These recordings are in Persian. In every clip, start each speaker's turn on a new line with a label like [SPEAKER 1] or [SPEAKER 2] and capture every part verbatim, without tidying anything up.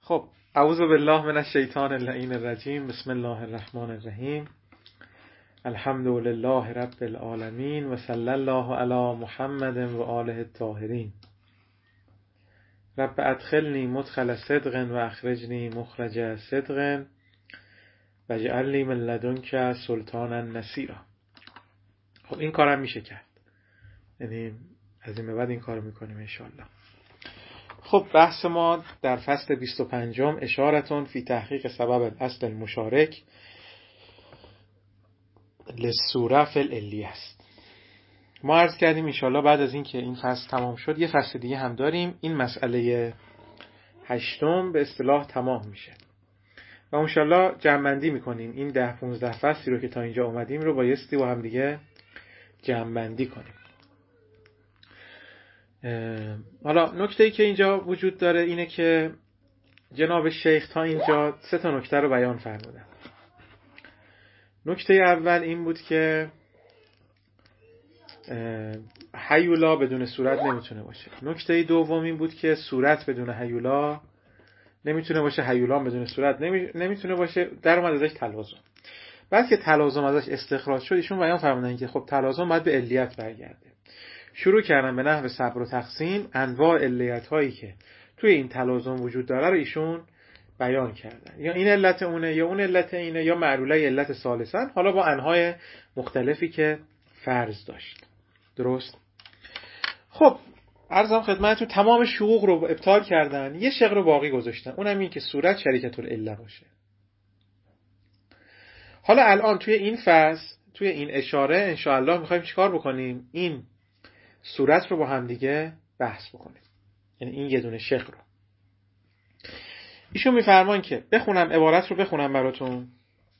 [SPEAKER 1] خب اعوذ بالله من الشیطان اللعین الرجیم. بسم الله الرحمن الرحیم. الحمد لله رب العالمین و صلی الله علی محمد و آله الطاهرین. رب ادخلنی مدخل صدق و اخرجنی مخرج صدق و اجعلنی من لدنک سلطانا نصیرا. خب این کارم میشه کرد، یعنی از این به بعد این کارو میکنیم انشالله. خب بحث ما در فصل بیست و پنجم اشارتون فی تحقیق سبب الاصل المشارک للصوره فی العلیه است. ما عرض کردیم انشالله بعد از این که این فصل تمام شد یه فصل دیگه هم داریم. این مسئله هشتم به اصطلاح تمام میشه و انشالله جمع‌بندی میکنیم. این ده پونزده فصلی رو که تا اینجا اومدیم رو بایستی با هم دیگه جمع‌بندی کنیم. حالا نکته‌ای که اینجا وجود داره اینه که جناب شیخ تا اینجا سه تا نکته رو بیان فرمودن. نکته اول این بود که هیولا بدون صورت نمیتونه باشه. نکته دوم این بود که صورت بدون هیولا نمیتونه باشه، هیولا بدون صورت نمی... نمیتونه باشه. در اومد ازش تلازم. بعد که تلازم ازش استخراج شد ایشون بیان فرمودن که خب تلازم باید به علیت برگرده. شروع کردن به نحو صبر و تقسیم انواع علیت هایی که توی این تلازم وجود داره رو ایشون بیان کردن. یا این علت اونه، یا اون علت اینه، یا معلوله علت ثالثن، حالا با انواع مختلفی که فرض داشت. درست؟ خب عرضم خدمتتون تمام شقوق رو ابطال کردن، یه شق رو باقی گذاشتن، اونم این که صورت شریکت العله باشه. حالا الان توی این فصل، توی این اشاره انشاءالله میخوایم چیکار بکنیم؟ این صورت رو با هم دیگه بحث بکنیم، یعنی این یه دونه شق رو. ایشون میفرمان که بخونم عبارت رو بخونم براتون.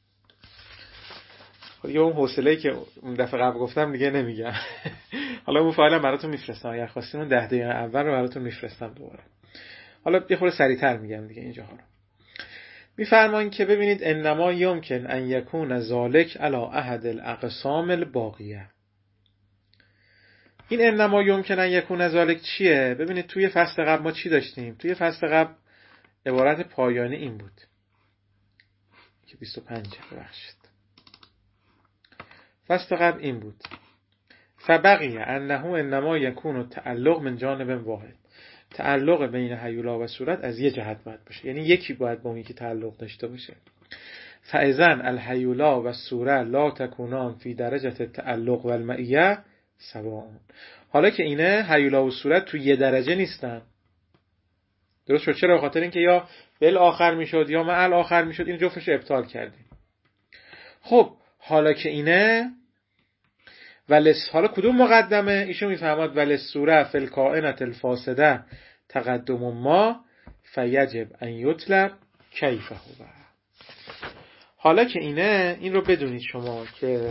[SPEAKER 1] یه اون حوصله‌ای که اون دفعه قبل گفتم دیگه نمیگم. حالا اون فایلم براتون میفرستم، اگر خواستین اون ده دقیقه اول رو براتون میفرستم دوباره. حالا یه خورده سریعتر میگم دیگه اینجاها رو. میفرمان که ببینید انما یمکن ان یکون ذالک علی احد الاقسام الباقیه. این انما یمکن ان یکون ذالک چیه؟ ببینید توی فصل قبل ما چی داشتیم؟ توی فصل قبل عبارت پایانی این بود که بیست و پنج ببخشید. فصل قبل این بود فبقیه انه انما یکون تعلق من جانب واحد. تعلق بین هیولا و صورت از یه جهت باید باشه، یعنی یکی باید با اون یکی تعلق داشته باشه. فاذن الهیولا و الصوره لا تکونان فی درجه التعلق و المعیه سواء. حالا که اینه هیولا و صورت تو یه درجه نیستن. درست شد؟ چرا؟ خاطر اینکه یا بل آخر میشد یا معل آخر میشد، این جفتش ابطال کردیم. خب حالا که اینه ولس، حالا کدوم مقدمه؟ ایشون میفهمد ولس سوره فی الکائنات الفاسده تقدم ما فیجب ان یطلب کیف هو. حالا که اینه این رو بدونید شما که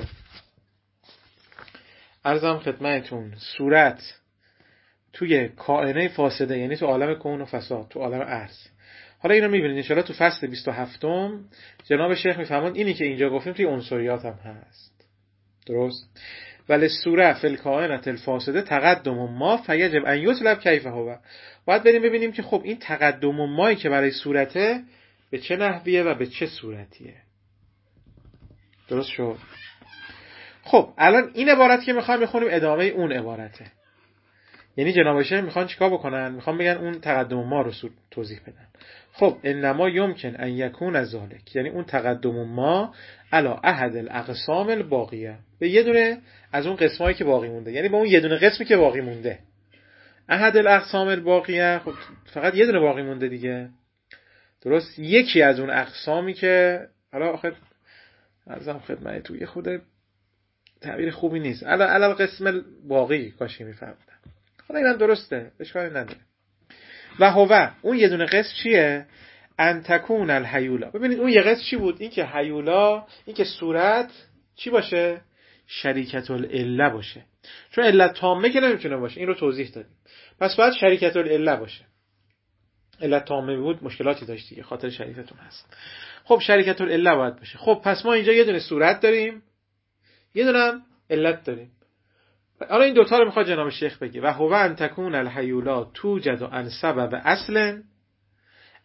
[SPEAKER 1] عرضم خدمتتون صورت توی کائنه فاسده، یعنی تو عالم کون و فساد، تو عالم ارض. حالا اینو میبینید انشاءالله تو فصل بیست و هفتم جناب شیخ میفهمون اینی که اینجا گفتیم توی عنصریات هم هست. درست؟ ولی سوره فی الکائنات الفاسده تقدم ما فیجب ان یطلب کیف هو. باید بریم ببینیم که خب این تقدم مایی که برای صورته به چه نحویه و به چه صورتیه. درست شد؟ خب الان این عبارت که میخوایم بخونیم ادامه اون عبارته. یعنی جناب شیخ میخوان چیکار بکنن؟ میخوان بگن اون تقدم ما رو توضیح بدن. خب انما یمکن ان یکون ذالک، یعنی اون تقدم ما علی احد الاقسام الباقیه، به یه دونه از اون قسمایی که باقی مونده، یعنی به اون یه دونه قسمی که باقی مونده. احد الاقسام الباقیه، خب فقط یه دونه باقی مونده دیگه. درست؟ یکی از اون اقسامی که حالا آخه ارزم خدمت تو یه خود تعبیر خوبی نیست. علی علی قسم باقی کاشی میفهمن. حالا اینم درسته، اشکالی نداره. و هو اون یه دونه قسم چیه؟ ان تکون الهیولا. ببینید اون یه قسم چی بود؟ این که هیولا، این که صورت چی باشه؟ شریکت العله باشه. چون علت تامه که نمیتونه باشه، این رو توضیح دادیم. پس باید شریکت العله باشه. علت تامه بود مشکلاتی داشت دیگه، خاطر شریکتون هست. خب شریکت العله باید باشه. خب پس ما اینجا یه دونه صورت داریم، یه دونه هم علت داریم. حالا این دوتا رو میخواد جناب شیخ بگه. و هو ان تکون الهیولا توجد عن سبب اصل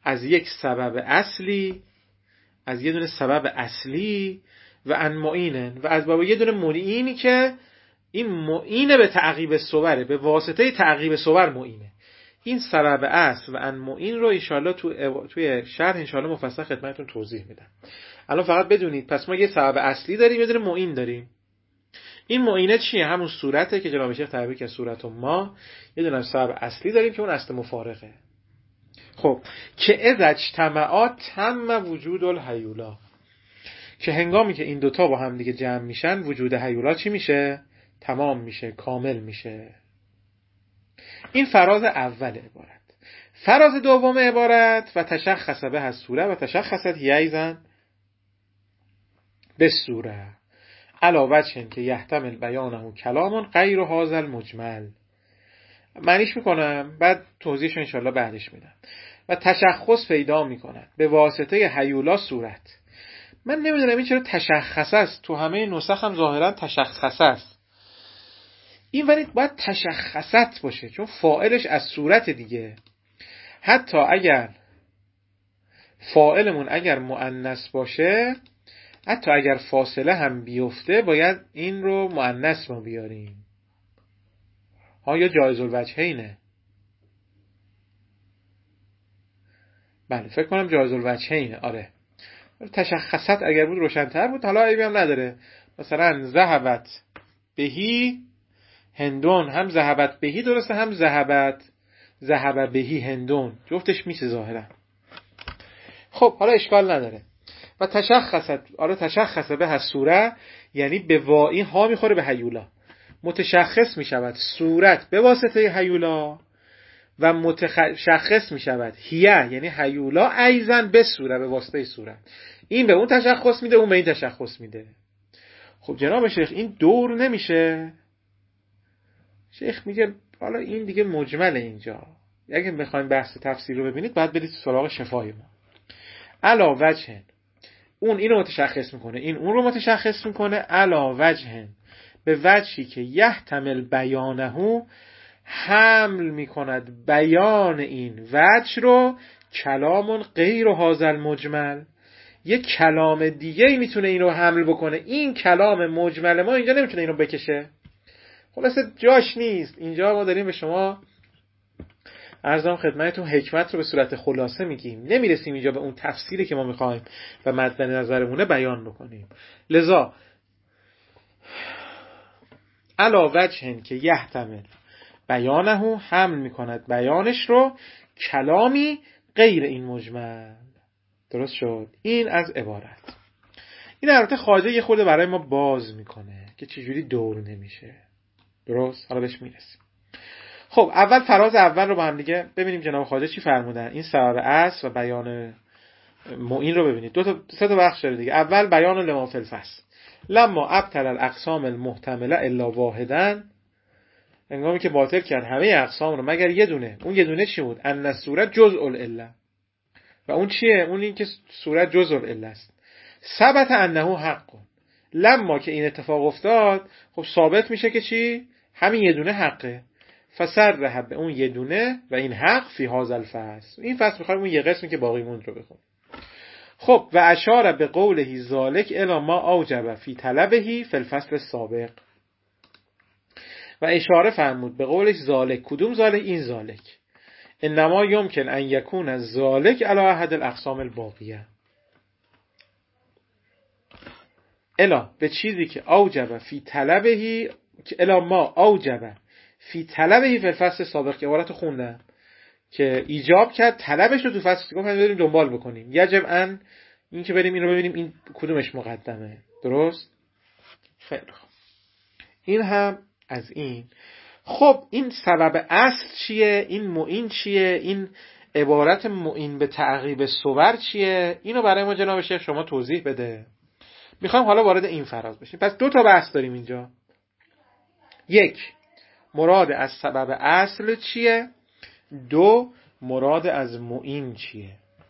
[SPEAKER 1] از یک سبب اصلی، از یه دونه سبب اصلی و ان معینن و از باب یه دونه معینی که این معینه به تعقیب صوره، به واسطه تعقیب صور معینه. این سبب اصل و ان معین رو انشالله تو توی شرح انشالله مفصل خدمتتون توضیح میدم. الان فقط بدونید پس ما یه سبب اصلی داریم، یه دونه معین داریم. این معینه چیه؟ همون صورته که جناب شیخ تعبیر کرد صورت ما. یه دونه سبب اصلی داریم که اون اصل مفارقه. خب که اذا اجتمعا تم وجود الهیولا، که هنگامی که این دوتا با هم دیگه جمع میشن وجود هیولا چی میشه؟ تمام میشه، کامل میشه. این فراز اول عبارت. فراز دوم عبارت و تشخص به از سوره و تشخصت هیایزن به سوره علاوه چن که یحتمل بیانه کلامون غیر هذا المجمل. معنیش میکنم بعد توضیحش انشالله بعدش میدم. و تشخص پیدا میکنن به واسطه هیولا صورت. من نمیدونم این چرا تشخص است، تو همه نسخ هم ظاهرا تشخص است، این ولی باید تشخصت باشه چون فاعلش از صورت دیگه. حتی اگر فاعلمون اگر مؤنث باشه، حتی اگر فاصله هم بیفته باید این رو مؤنث ما بیاریم. ها یا جایز الوجهینه. بله فکر کنم جایز الوجهینه. آره تشخصت اگر بود روشن‌تر بود. حالا عیبی هم نداره. مثلا ذهبت بهی هندون، هم ذهبت بهی درسته هم ذهبت ذهب بهی هندون، جفتش میشه ظاهرا. خب حالا اشکال نداره. و تشخصت، آره تشخص به سوره یعنی به وائی ها میخوره به هیولا، متشخص میشود صورت به واسطه هیولا و متشخص میشود هیه یعنی هیولا ایزن به سوره به واسطه صورت. این به اون تشخص میده، اون به این تشخص میده. خب جناب شیخ این دور نمیشه؟ شیخ میگه حالا این دیگه مجمله اینجا. اگه میخوایم بحث تفسیر رو ببینید باید برید سراغ شفای ما. علا وجه اون اینو متشخص میکنه، این اون رو متشخص میکنه. علا وجه به وجهی که یحتمل بیانهو حمل میکند بیان این وجه رو کلامون غیر هذا المجمل، یک کلام دیگه ای میتونه اینو حمل بکنه. این کلام مجمل ما اینجا نمیتونه اینو بکشه. خلاصه جاش نیست. اینجا ما داریم به شما عرضم خدمتتون حکمت رو به صورت خلاصه میگیم، نمیرسیم اینجا به اون تفسیری که ما میخوایم و مد نظرمونه بیان بکنیم. لذا علاوه چن که یحتمل بیانهو حمل میکند بیانش رو کلامی غیر این مجمل. درست شد؟ این از عبارت. این البته خواجه یه خورده برای ما باز میکنه که چجوری دور نمیشه. درست؟ حالا بهش میرسیم. خب اول فراز اول رو با هم دیگه ببینیم جناب خواجه چی فرمودن. این سبب اصل و بیان معین رو ببینید. دو تا سه تا بخش داره دیگه. اول بیان لما فی الفصل لما ابطل الاقسام المحتمله الا واحدا، هنگامی که باطل کرد همه اقسام رو مگر یه دونه. اون یه دونه چی بود؟ ان الصورت جزء العله. و اون چیه؟ اون این که صورت جزء العله است. ثبت انه حق. لما که این اتفاق افتاد خب ثابت میشه که چی؟ همین یه دونه حقه. فسر به اون یه دونه و این حق فی هذا الفصل. این فصل میخوایم اون یه قسمی که باقی موند رو بخونیم. خب و اشاره به قوله ذالک الی ما اوجب فی طلبه فی الفصل السابق. و اشاره فرمود به قولش ذالک. کدوم ذالک؟ این ذالک. انما یمکن ان یکون ذالک علی احد الاقسام الباقیه. الا به چیزی که اوجب فی طلبه الی ما اوجب فی طلبه فی الفصل السابق. که عبارت خوندم که ایجاب کرد طلبش رو تو فصل گفتم بریم دنبال بکنیم. یجب ان این که بریم این رو ببینیم این کدومش مقدمه. درست؟ خیلی خوب. این هم از این. خب این سبب اصل چیه؟ این معین چیه؟ این عبارت معین به تعقیب صور چیه؟ اینو برای ما جناب شیخ شما توضیح بده. میخوام حالا وارد این فراز بشیم. پس دو تا بحث داریم اینجا. یک، مراد از سبب اصل چیه؟ دو، مراد از معین چیه؟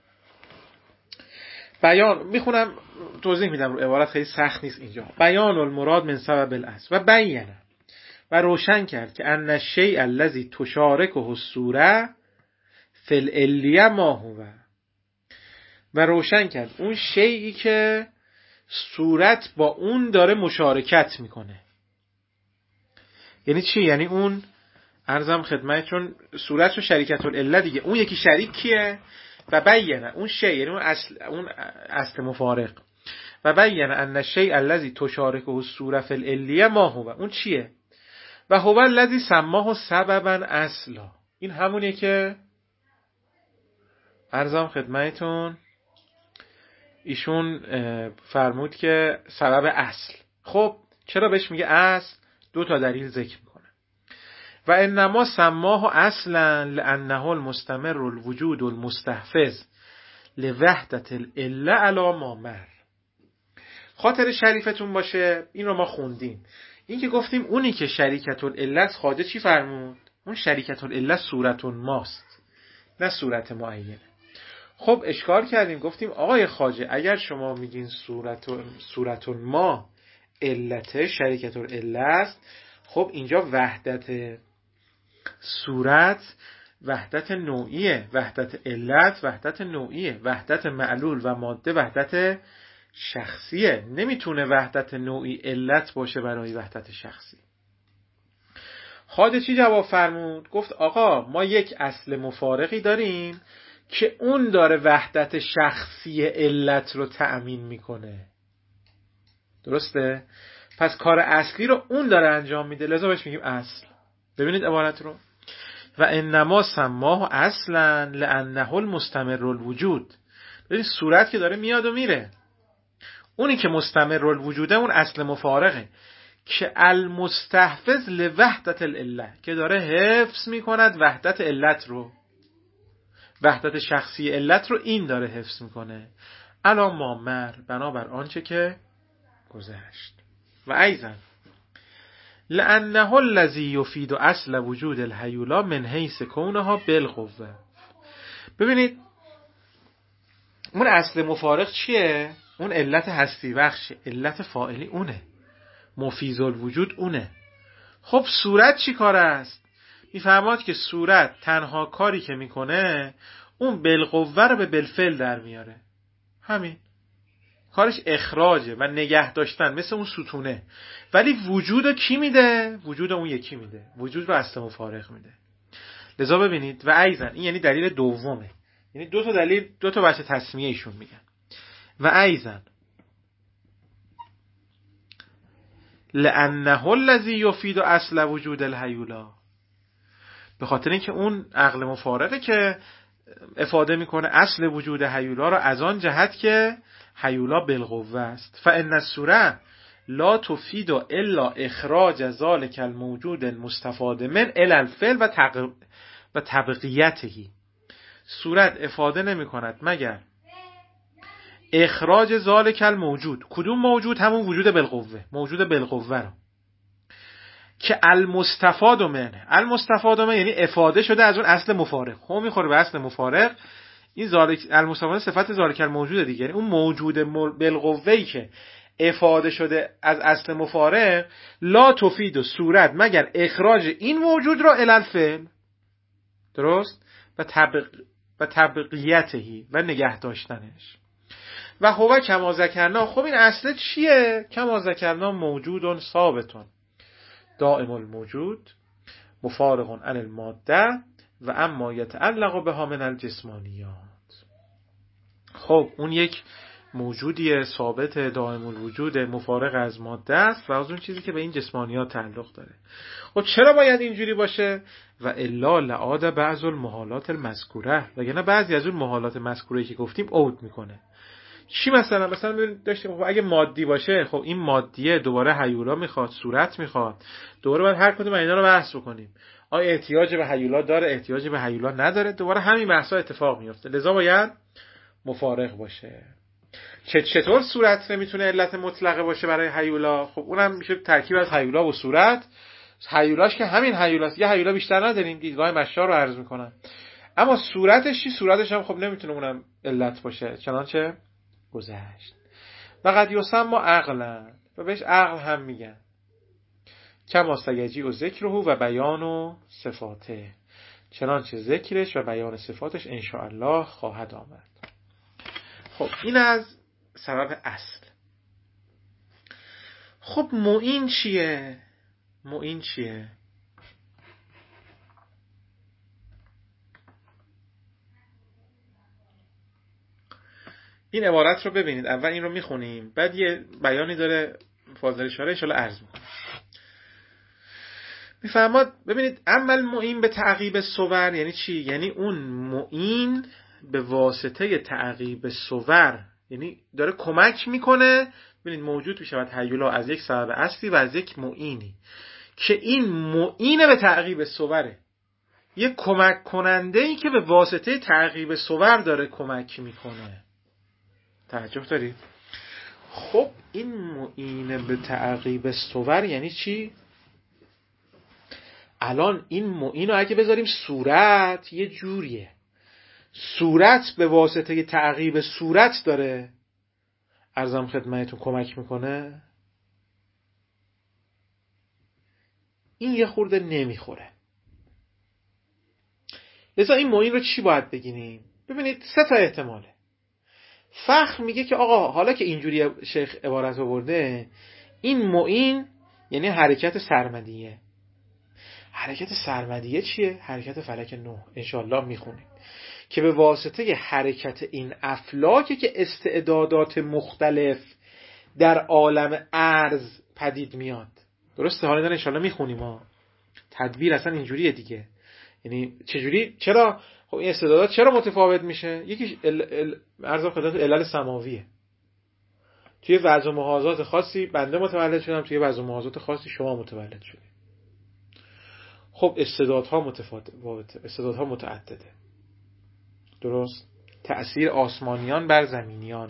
[SPEAKER 1] بیان میخونم توضیح میدم، رو عبارت خیلی سخت نیست اینجا. بیان المراد من سبب الاصل و بیانه و روشن کرد که ان الشیء الذی تشارکه الصوره فی العلیه ما هو. و روشن کرد اون شیئی که صورت با اون داره مشارکت میکنه. یعنی چی؟ یعنی اون عرضم خدمتتون صورت و شریکت العله دیگه، اون یکی شریک کیه؟ و بیانه اون شی، یعنی اون اصل، اون اصل مفارق. و بیانه ان الشیء الذی تشارکه الصوره فی العلیه ما هو، اون چیه؟ و هو الذی سماه سببا اصلا، این همونیه که عرضم خدمتتون ایشون فرمود که سبب اصل. خب چرا بهش میگه اصل؟ دو تا دلیل ذکر میکنه. و انما سماه اصلا لانه المستمر الوجود المستحفظ لوحدت العله علی ما مر. خاطر شریفتون باشه این رو ما خوندیم، این که گفتیم اونی که شریکت العله است، خواجه چی فرمود؟ اون شریکت العله صورت ماست، نه صورت معینه. خب اشکال کردیم، گفتیم آقای خواجه اگر شما میگین صورت صورت ما علت شریکت العله است، خب اینجا وحدت صورت وحدت نوعیه، وحدت علت وحدت نوعیه، وحدت معلول و ماده وحدت شخصیه. نمیتونه وحدت نوعی علت باشه برای وحدت شخصی. خواجه چی جواب فرمود؟ گفت آقا ما یک اصل مفارقی داریم که اون داره وحدت شخصی علت رو تأمین میکنه. درسته؟ پس کار اصلی رو اون داره انجام میده، لذا بهش میگیم اصل. ببینید عبارت رو. و انما سماه اصلا لانه المستمر الوجود. ببینید صورت که داره میاد و میره، اونی که مستمر الوجوده اون اصل مفارقه که المستحفظ لوحدت العله، که داره حفظ میکند وحدت علت رو، وحدت شخصی علت رو این داره حفظ میکنه. الا ما مر، بنابر آنچه که گذشت. و ایضا لانه الذی یفید اصل وجود الهیولا من حیث کونها بالقوه. ببینید اون اصل مفارق چیه؟ اون علت هستی بخش، علت فاعلی اونه، مفیض الوجود اونه. خب صورت چی کار است؟ میفرماد که صورت تنها کاری که میکنه اون بالقوه رو به بالفعل در میاره، همین کارش اخراجه و نگه داشتن، مثل اون ستونه. ولی وجود رو کی میده؟ وجود اون یکی میده، وجود رو اصل مفارق میده. لذا ببینید و ایضا، این یعنی دلیل دومه، یعنی دو تا دلیل، دو تا بچه تسمیه ایشون میگن. و ایضا لانه الذی یفید اصل وجود الهیولا، به خاطر اینکه اون عقل مفارقه که افاده میکنه اصل وجود هیولا را از آن جهت که هیولا بالقوه است. فان الصوره لا تفید الا اخراج ذلک الموجود المستفاد من الی الفعل و تق... و تبقیته. صورت افاده نمی کند مگر اخراج ذلک الموجود. کدوم موجود؟ همون وجود بالقوه، موجود بالقوه رو که المستفاد منه. المستفاد منه یعنی افاده شده از اون اصل مفارق، هم میخوره به اصل مفارق. این ذالک المستفاد صفت ذالک الموجود دیگه، یعنی اون موجود بالقوه‌ای که افاده شده از اصل مفارق. لا تفید و صورت مگر اخراج این موجود را الی الفعل، درست، و طبق و تبقیته و نگه داشتنش. و هو کما ذکرنا، خب این اصل چیه؟ کما ذکرنا موجودون ثابتون دائم الموجود مفارق عن الماده و اما یتعلق بها من الجسمانیات. خب اون یک موجودی ثابت دائم الوجود مفارق از ماده است و از اون چیزی که به این جسمانیات تعلق داره. خب چرا باید اینجوری باشه؟ و الا لعاد بعض المحالات المذکوره، وگرنه بعضی از اون محالات مذکوره که گفتیم عود میکنه. چی مثلا؟ مثلا ببین داشتیم خب اگه مادی باشه، خب این مادیه دوباره هیولا میخواد، صورت میخواد، دوباره باید هر کدوم اینا رو بحث بکنیم. آیا احتیاج به هیولا داره، احتیاج به هیولا نداره، دوباره همین بحثا اتفاق میفته. لذا باید مفارق باشه. چه چطور صورت نمیتونه علت مطلقه باشه برای هیولا؟ خب اونم میشه ترکیب از هیولا و صورت. هیولاش که همین هیولاست، یه هیولا بیشتر نداریم، دیدگاه مشار رو عرض میکنم. اما صورتش چی؟ صورتش هم خب نمیتونه اونم علت باشه، چنانچه گذشت. و قد یسمى عقلا، و بهش عقل هم میگن. کما سیجی و ذکره و بیان و صفاته، چنانچه ذکرش و بیان صفاتش انشاءالله خواهد آمد. خب این از سبب اصل. خب معین چیه؟ معین چیه؟ این عبارت رو ببینید. اول این رو میخونیم، بعد یه بیانی داره فاضل اشاره انشاءالله عرض میکنم. میفرماد ببینید عمل معین به تعقیب صور یعنی چی؟ یعنی اون معین به واسطه تعقیب صور، یعنی داره کمک میکنه. ببینید موجود میشود هیولا از یک سبب اصلی و از یک معینی که این معین به تعقیب صوره، یک کمک کننده ای که به واسطه تعقیب صور داره کمک میکنه. توجه دارید؟ خب این معین به تعقیب صور یعنی چی؟ الان این معین رو اگه بذاریم صورت، یه جوریه صورت به واسطه تعقیب صورت داره عرضم خدمتتون کمک میکنه، این یه خورده نمیخوره. لذا این معین رو چی باید بگیریم؟ ببینید سه تا احتماله. فخر میگه که آقا حالا که اینجوری شیخ عبارت آورده، این معین یعنی حرکت سرمدیه. حرکت سرمدیه چیه؟ حرکت فلک نه انشاءالله میخونیم که به واسطه حرکت این افلاکه که استعدادات مختلف در عالم ارض پدید میاد. درسته؟ حالا اینا انشاءالله میخونیم ها. تدبیر اصلا اینجوریه دیگه. یعنی چجوری؟ چرا؟ خب این استعدادات چرا متفاوت میشه؟ یکیش عرض خدمت علل سماویه. توی وضع و محاذات خاصی بنده متولد شدم، توی وضع و محاذات خاصی شما متولد شدید. خب استعدادها متفاوته، استعدادها متعدده. درست؟ تأثیر آسمانیان بر زمینیان.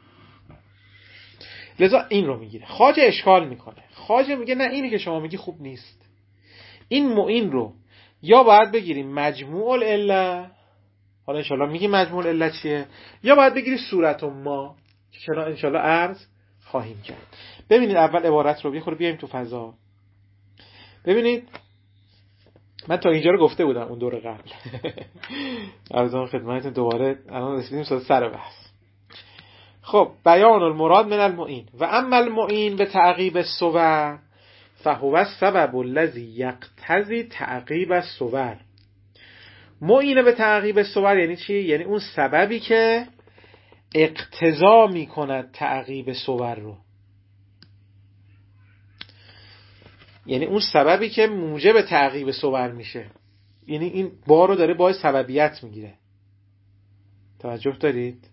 [SPEAKER 1] لذا این رو میگیره. خواجه اشکال میکنه. خواجه میگه نه، اینی که شما میگی خوب نیست. این معین رو یا باید بگیریم مجموع العله، حالا انشالله میگیم مجموع العله چیه، یا باید بگیریم صورت و ما که چرا انشالله عرض خواهیم کرد. ببینید اول عبارت رو بخور بیایم تو فضا. ببینید من تا اینجا رو گفته بودم اون دور قبل. عرضم خدمتتون دوباره الان رسیدیم سر بحث. خب بیان المراد من المعین و اما المعین به تعقیب الصور فهو السبب الذی یقتضی تعقیب الصور. معین به تعقیب الصور یعنی چی؟ یعنی اون سببی که اقتضا میکند تعقیب صور رو، یعنی اون سببی که موجب تعقیب صور میشه، یعنی این بار رو داره باید سببیت میگیره. توجه دارید؟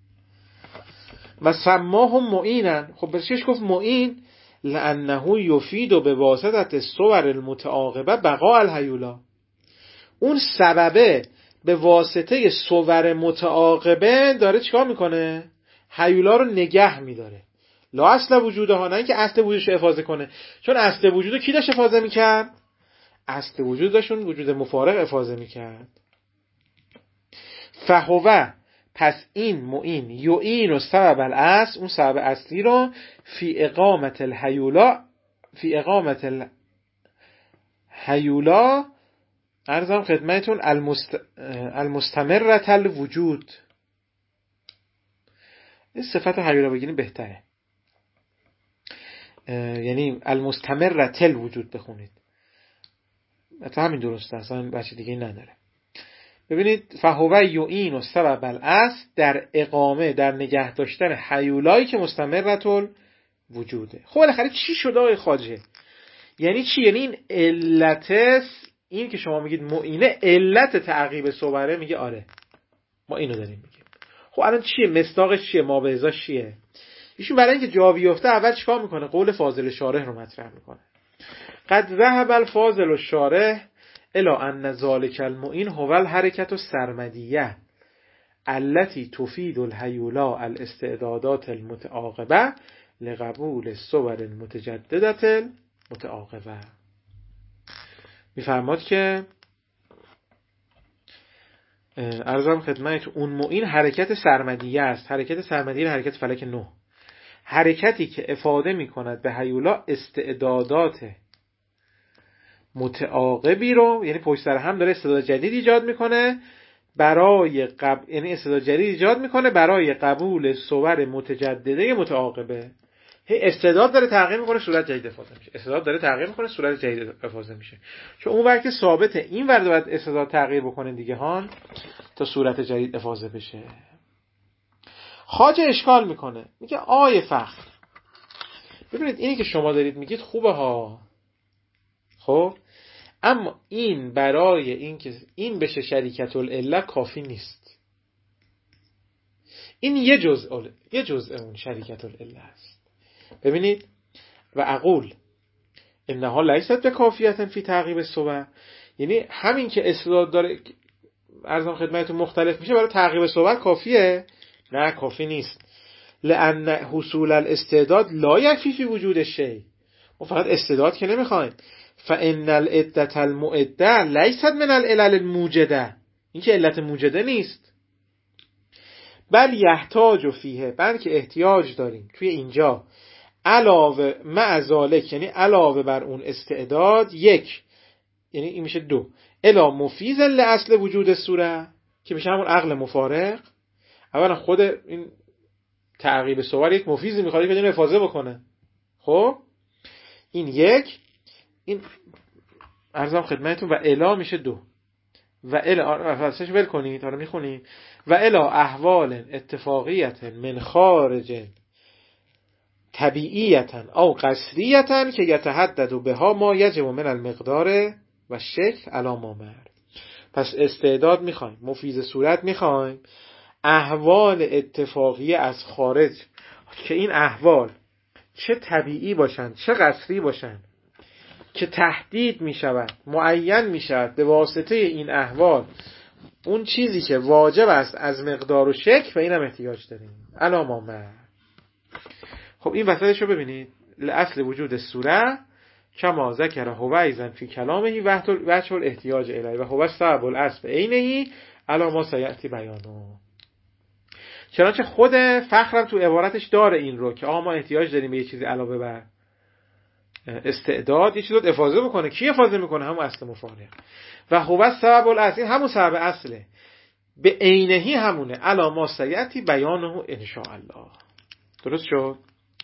[SPEAKER 1] و سماهم معینن. خب برشش گفت معین لانه یفید و به واسطت الصور المتعاقبه بقاء الهیولا. اون سببه به واسطه صور متعاقبه داره چیکار میکنه؟ هیولا رو نگه میداره. لا اصل وجوده ها، نه اینکه اصل وجودش افاضه کنه، چون اصل وجودو کی داشت افاضه میکرد؟ اصل وجود داشتون وجود مفارق افاضه میکرد. فهوه، پس این معین یعین و سبب الاصل، اون سبب اصلی رو فی اقامت الهیولا، فی اقامت الهیولا عرضم خدمتون المست... المستمرة الوجود. این صفت هیولا بگیریم بهتره، یعنی المستمرة الوجود بخونید، تا همین درسته، اصلا بچه دیگه نداره. ببینید فهوه یعین و سبب الاصل در اقامه، در نگه داشتن هیولایی که مستمرة الوجوده. خب بالاخره چی شده آقای خواجه؟ یعنی چی؟ یعنی این علت، این که شما میگید معینه علت تعقیب صوره، میگه آره ما اینو داریم میگیم. خب الان چیه مصداقش چیه؟ ما به ازاش چیه؟ ایشون برای اینکه جا بیفته اول چیکار میکنه؟ قول فاضل شارح رو مطرح میکنه. قد ذهب الفاضل الشارح الی ان ذلک المعین هو الحرکت السرمدیه التي تفید الهیولا الاستعدادات المتعاقبه لقبول الصور المتجدده المتعاقبه. میفرماد که عرضم خدمت اون معین حرکت سرمدیه است. حرکت سرمدیه حرکت فلک نه، حرکتی که افاده میکند به هیولا استعدادات متعاقبی رو، یعنی پشت سر هم داره استعداد جدید ایجاد میکنه برای قبول، یعنی استعداد جدید ایجاد میکنه برای قبول صور متجدده متعاقبه. هی استعداد داره تغییر میکنه، صورت جدید افاضه میشه. استعداد داره تغییر میکنه، صورت جدید افاضه میشه. چون اون وقت ثابته، این ورد باید استعداد تغییر بکنه دیگه هان تا صورت جدید افاضه بشه. خواجه اشکال میکنه، میگه آیه فخر، ببینید اینی که شما دارید میگید خوبه ها، خب اما این برای این که این بشه شریکت العله کافی نیست. این یه جزء یه جزء اون شریکت العله است. ببینید و اقول انها لیست بکافیت فی تعقیب الصور، یعنی همین که استعداد داره ارزم خدمتتون مختلف میشه برای تعقیب صور کافیه؟ نه کافی نیست. لأن حصول الاستعداد لا یکفی فی وجود شیء، ما فقط استعداد که نمیخوایم. فإن العدة المعدة لیست من العلل الموجده، این که علت موجده نیست. بل یحتاج فیه، بلکه احتیاج داریم توی اینجا علاوه مع ذالک، یعنی علاوه بر اون استعداد، یک، یعنی این میشه دو، الا مفیز لاصل وجود صوره که میشه همون عقل مفارق. اولا خود این تعقیب صور یک مفیزی میخواد که اینو افاضه بکنه. خب این یک، این عرضم خدمتتون و الا میشه دو و الا فلسفه‌اش ول کنید، حالا میخونید و الا احوال اتفاقیت من خارج طبیعیتا او قصریتا که یتحدد بها ما یجب من المقدار و شکل علی ما مرد. پس استعداد میخوایم، مفیز صورت میخوایم، احوال اتفاقی از خارج که این احوال چه طبیعی باشن چه قصری باشن که تهدید میشود، معین میشود به واسطه این احوال اون چیزی که واجب است از مقدار و شکل، و اینم احتیاج داریم علی ما مرد. خب این وسطش رو ببینید، اصل وجود صوره کما ذکر هو ایضا فی کلامه وجه الاحتیاج الیه و هو سبب الاصل عینه علی ما سیأتی بیانه. چنانچه خود فخرم تو عبارتش داره این رو که آقا ما احتیاج داریم به یه چیزی علاوه بر استعداد، یه چیزی رو افاضه بکنه. کی افاضه میکنه؟ همون اصل مفارق. و هو سبب الاصل، این همون سبب اصله، به عینهی همونه علی ما سیأتی بیانه ان شاء الله. درست شد؟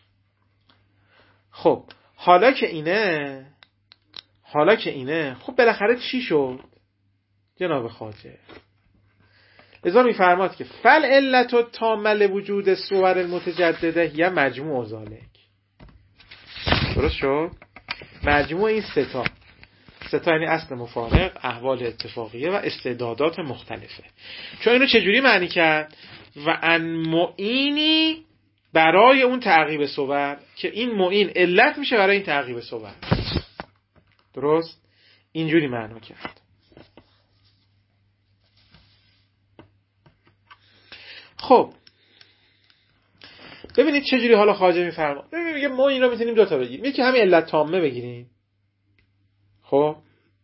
[SPEAKER 1] خب حالا که اینه حالا که اینه خب بالاخره چی شد جناب خواجه؟ لذا میفرماد که فل علت و تامل وجود صور المتجدده یا مجموع ذالک. درست شد؟ مجموع این ستا ستا یعنی اصل مفارق، احوال اتفاقیه و استعدادات مختلفه. چون اینو چجوری معنی کرد؟ و ان معینی برای اون تعقیب صور، که این معین علت میشه برای این تعقیب صور. درست؟ اینجوری معنی کرد. خب ببینید چجوری حالا خواجه میفرما. ببینید میگه ما این رو میتونیم دو تا بگیریم، یکی همین علت تامه بگیریم. خب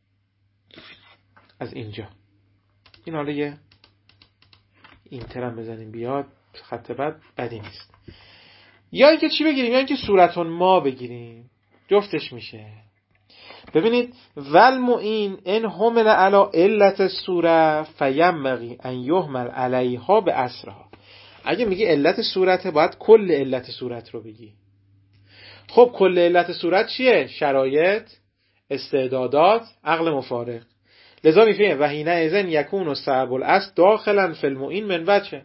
[SPEAKER 1] از اینجا این حالا یه اینترم بزنیم بیاد، خط بعد بدی نیست. یا اینکه چی بگیریم؟ یا اینکه صورتون ما بگیریم، جفتش میشه. ببینید والمعین ان حمل علی علت الصوره فینبغی ان یحمل علیها به اصرها. اگه میگی علت صورته باید کل علت صورت رو بگی. خب کل علت صورت چیه؟ شرایط، استعدادات، عقل مفارق. لذا میفهمه و حین اذن یکون السبب الاصل داخلا فی المعین من وجه.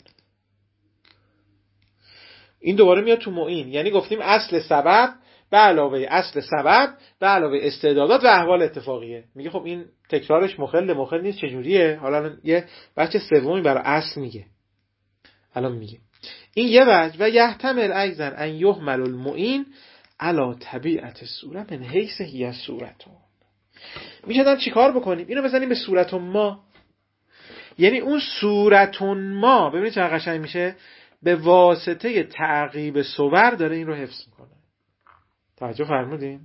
[SPEAKER 1] این دوباره میاد تو معین، یعنی گفتیم اصل سبب به علاوه اصل سبب به علاوه استعدادات و احوال اتفاقیه. میگه خب این تکرارش مخل مخل نیست، چجوریه؟ حالا یه بچه سومی برای اصل میگه. الان میگه این یه وجه و یحتمل ایضا ان یحمل المعین علی طبیعت الصوره من حیث هی الصورت. میشه چیکار بکنیم؟ اینو بزنیم به صورت ما، یعنی اون صورت ما، ببینید چقدر قشنگ میشه، به واسطه تعقیب صور داره این رو حفظ میکنه. توجه فرمودین؟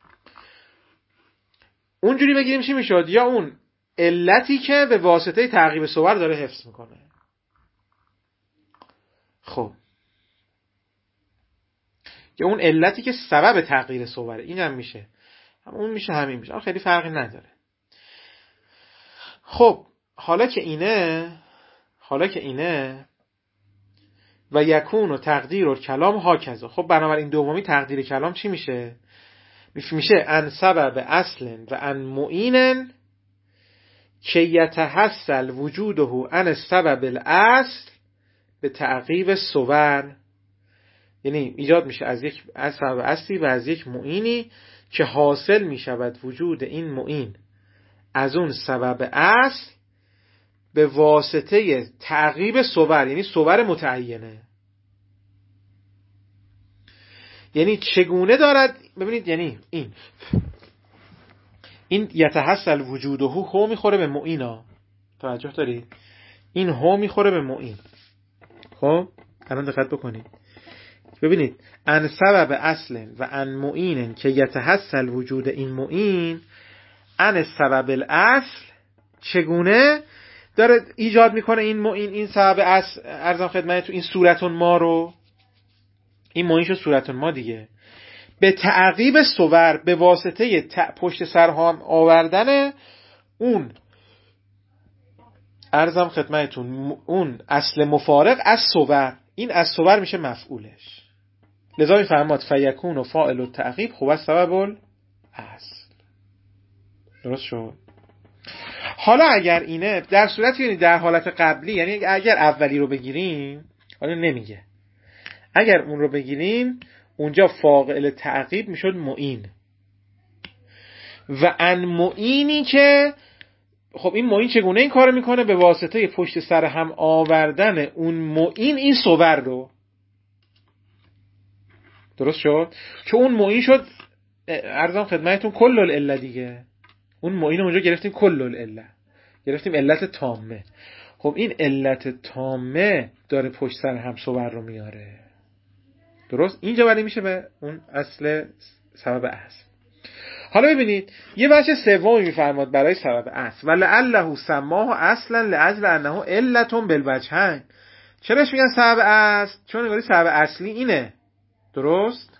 [SPEAKER 1] اونجوری بگیریم چی میشد؟ یا اون علتی که به واسطه تعقیب صور داره حفظ میکنه. خب یا اون علتی که سبب تغییر صوره، این هم میشه، هم اون میشه، همین میشه، خیلی فرقی نداره. خب حالا که اینه حالا که اینه و یکون و تقدیر و کلام ها کذا. خب بنابراین دومی تقدیر کلام چی میشه؟ میشه ان سبب اصل و ان معین که یتحصل وجوده ان سبب الاصل به تعقیب صور، یعنی ایجاد میشه از یک از سبب اصلی و از یک معینی که حاصل میشود وجود این معین از اون سبب اصل به واسطه تعقیب صور، یعنی صور متعینه. یعنی چگونه دارد، ببینید یعنی این این یتحصل وجوده هو میخوره به معینا، توجه دارید؟ این هو میخوره به معین. خب الان دقت بکنید ببینید ان سبب اصل و ان معین که یتحصل وجود این معین ان سبب الاصل، چگونه داره ایجاد میکنه این معین این سبب اصل، عرضم خدمت تو این صورتون ما رو، این معین شو صورتون ما دیگه، به تعقیب صور به واسطه پشت سرها آوردن اون، عرضم خدمتتون اون اصل مفارق از صور، این از صور میشه مفعولش. لذا میفرماد فیکون و فاعل و تعقیب خوب سبب الاصل. درست شد؟ حالا اگر اینه در صورتی، یعنی در حالت قبلی، یعنی اگر اولی رو بگیریم، حالا نمیگه، اگر اون رو بگیریم اونجا فاعل تعقیب میشد معین و ان معینی که خب این معین چگونه این کارو میکنه؟ به واسطه پشت سر هم آوردن اون معین این صور رو. درست شد؟ چون اون معین شد عرضم خدمتتون کل العله دیگه، اون معین اونجا گرفتیم کل العله، گرفتیم علت تامه. خب این علت تامه داره پشت سر هم صور رو میاره. درست؟ اینجا ولی میشه به اون اصل سبب اصل. حالا ببینید یه بچه سومی میفرماد برای سبب اصل ولعله سماه اصلا لاجل انه علت بالوجهین. چراش میگن سبب اصل؟ چون انگاری سبب اصلی اینه. درست؟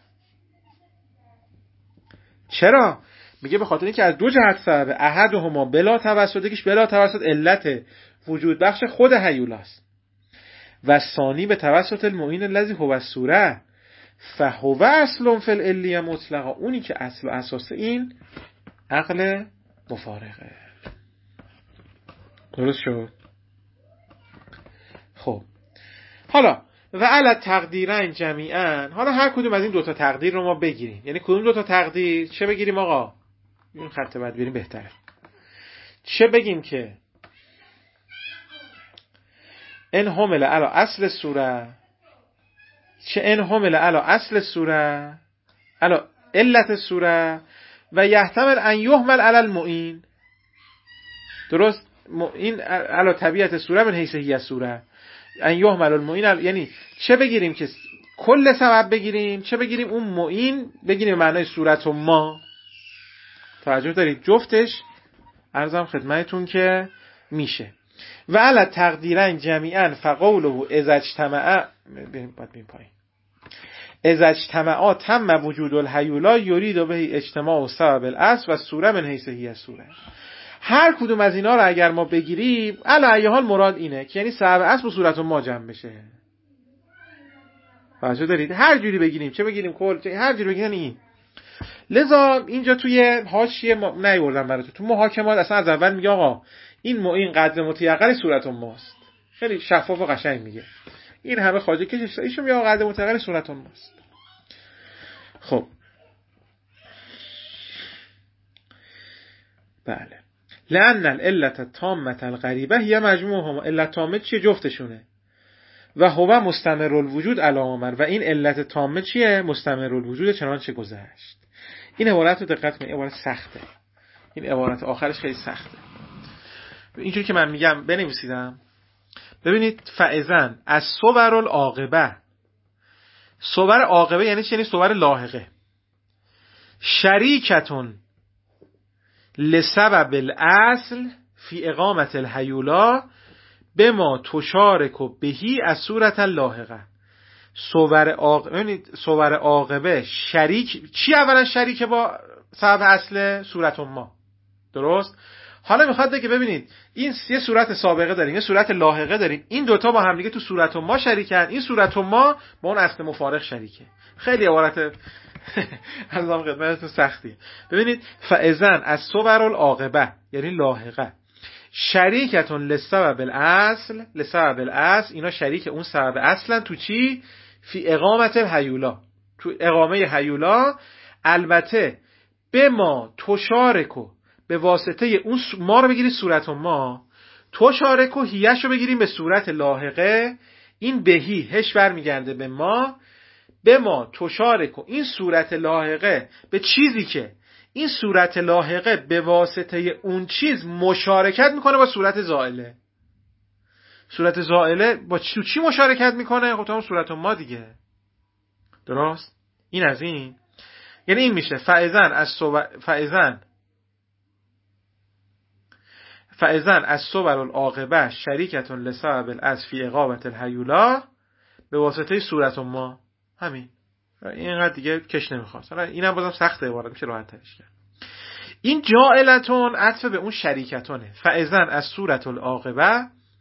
[SPEAKER 1] چرا؟ میگه به خاطر اینکه از دو جهت سبب، احدهما بلا توسط، یکیش بلا توسط علت وجود بخش خود هیولاست و ثانی به توسط المعین الذی هو الصوره فهو اصل فی العلیه مطلقا، اونی که اصل و اساس این عقل مفارقه. درست شد؟ خب حالا و علی تقدیرین جمیعا، حالا هر کدوم از این دوتا تقدیر رو ما بگیریم. یعنی کدوم دوتا تقدیر؟ چه بگیریم آقا؟ این خط بعد بریم بهتره. چه بگیم که ان حمل علی اصل سوره، چه ان حمل علی اصل سوره علی علت سوره و یحتمل ان یحمل علی المعین. درست؟ این علی طبیعت سوره من حیث هی سوره ان یحمل المعین، یعنی چه بگیریم که کل سبب بگیریم، چه بگیریم اون معین بگیریم معنای صورت و ما. توجه دارید؟ جفتش عرضم خدمتتون که میشه. و علی تقدیرین جمیعا فقوله اذا اجتمع، بریم بعد بیم پایین، اذا اجتمعا تم وجود الهیولا یرید به اجتماع و سبب الاصل و سوره من حیث هی سوره. هر کدوم از اینا رو اگر ما بگیریم علی ای حال مراد اینه که یعنی سبب اصل و صورت ما جمع بشه. توجه دارید؟ هر جوری بگیریم، چه بگیریم کل، چه هر جوری بگیریم این. لذا اینجا توی حاشیه ما نیوردم براتون، تو محاکمات اصلا از اول میگه آقا این معین قدر متیقن صورت ماست. خیلی شفاف و قشنگ میگه. این همه خواجه کشش ایشون میگه آقا قدر متیقن صورت ماست. خب بله، لأن العلة التامة الغریبه هي مجموعهما، علت تامه چیه؟ جفتشونه. و هو مستمر الوجود علی عمر، و این علت تامه چیه؟ مستمر الوجود چنانچه گذشت. این عبارت رو دقت کنید، عبارت سخته. این عبارت آخرش خیلی سخته. اینجوری که من میگم بنویسیدم. ببینید فاذن از صور العاقبه، صور عاقبه یعنی چی؟ یعنی صور لاحقه. شریکتون لسبب الاصل فی اقامت الهیولا بما تشارک بهی از صورت اللاحقه. صور عاقبه، صور عاقبه شریک چی؟ اولا شریک با سبب اصل صورت ما. درست؟ حالا میخواد بگه ببینید این یه صورت سابقه داریم، یه صورت لاحقه داریم، این دوتا با هم دیگه تو صورت ما شریکن، این صورت ما با اون اصل مفارق شریکه. خیلی عبارت ارزم خدمتتون سختی. ببینید فاذن از صور العاقبه یعنی لاحقه شریکتون لسبب الاصل، لسبب الاصل اینا شریک اون سبب اصلا تو چی؟ فی اقامت الهیولا، تو اقامه هیولا. البته به ما تشارکو به واسطه اون س... ما رو بگیرید صورت ما، تشارکو هیش رو بگیریم به صورت لاحقه، این بهی هش برمیگرده به ما، به ما تشارکو این صورت لاحقه به چیزی که این صورت لاحقه به واسطه اون چیز مشارکت میکنه با صورت زائله. صورت زائله با چی, چی مشارکت میکنه؟ خب همون صورت ما دیگه. درست؟ این از این یعنی این میشه فاذن از صور... فاذن فاذن از صور العاقبه شریکتون لسبب الاصل فی اقامت الهیولا به واسطه صورت ما. همین. اینقدر دیگه کش نمیخواد. حالا اینم بازم سخته عبارت میشه راحت ترش کرد. این جائلتون عطف به اون شریکتونه. فاذن از صورت العاقبه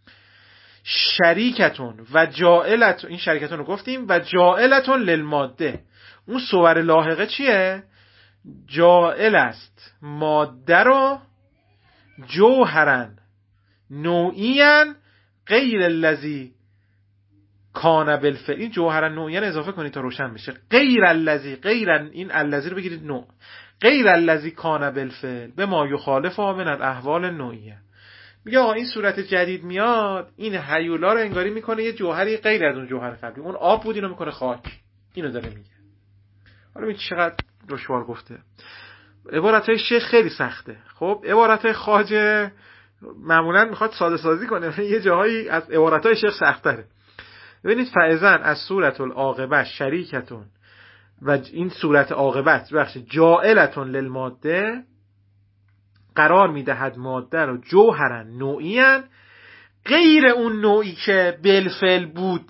[SPEAKER 1] شریکتون و جائلتون، این شریکتون رو گفتیم، و جائلتون للماده. اون صور لاحقه چیه؟ جائل است ماده رو جوهرن نوعیان غیر الذی کان بالفعل. این جوهرن نوعیان اضافه کنید تا روشن بشه. غیر الذی، غیر این الذی رو بگیرید نوع، غیر الذی کان بالفعل به ما یخالف من الاحوال نوعیه. میگه آقا این صورت جدید میاد، این هیولا رو انگاری میکنه یه جوهری غیر از اون جوهر قبلی. اون آب بود، اینو میکنه خاک. اینو داره میگه. حالا این چقدر دشوار گفته. عبارتای شیخ خیلی سخته. خب عبارتای خواجه معمولا میخواد ساده سازی کنه، یه جاهایی از عبارتای شیخ سخت‌تره. ببینید فاذن از صورت العاقبه شریکتون و این صورت عاقبت بخش جائلتون للماده قرار میدهد ماده رو جوهرن نوعیان غیر اون نوعی که بالفعل بود.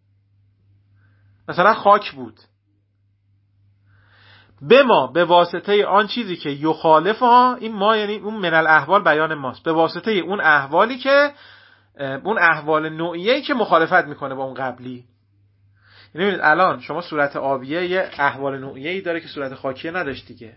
[SPEAKER 1] مثلا خاک بود، به ما به واسطه آن چیزی که یخالف ها، این ما یعنی اون من الاحوال بیان ماست، به واسطه اون احوالی که اون احوال نوعیه‌ای که مخالفت میکنه با اون قبلی. یعنی ببینید الان شما صورت آبیه یه احوال نوعیه‌ای داره که صورت خاکیه نداشت دیگه.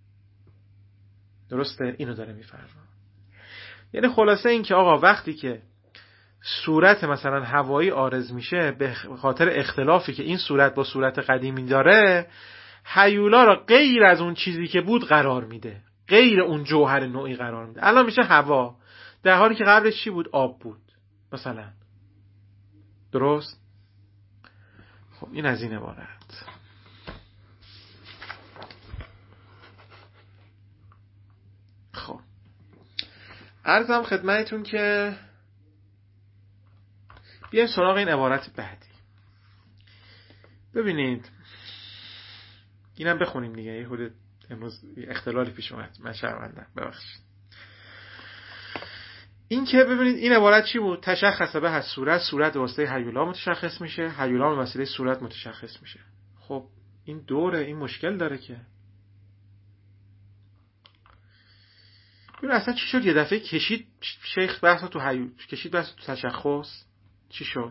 [SPEAKER 1] درسته؟ اینو داره میفرمایه. یعنی خلاصه این که آقا وقتی که صورت مثلا هوایی عارض میشه به خاطر اختلافی که این صورت با صورت قدیمی داره، هیولا را غیر از اون چیزی که بود قرار میده، غیر اون جوهر نوعی قرار میده. الان میشه هوا، در حالی که قبلش چی بود؟ آب بود مثلا. درست؟ خب این از این عبارت. خب عرضم خدمتتون که بیایم سراغ این عبارت بعدی. ببینید اینم بخونیم دیگه، یه خود امروز اختلالی پیش اومد، من شرمندم ببخشید. این که ببینید این عبارت چی بود؟ تشخص به از صورت، صورت به واسطه هیولا متشخص میشه، هیولا به وسیله صورت متشخص میشه. خب این دوره، این مشکل داره که ببین اصلا چی شد یه دفعه کشید شیخ بحث تو هیول، کشید بحث تو تشخص. چی شد؟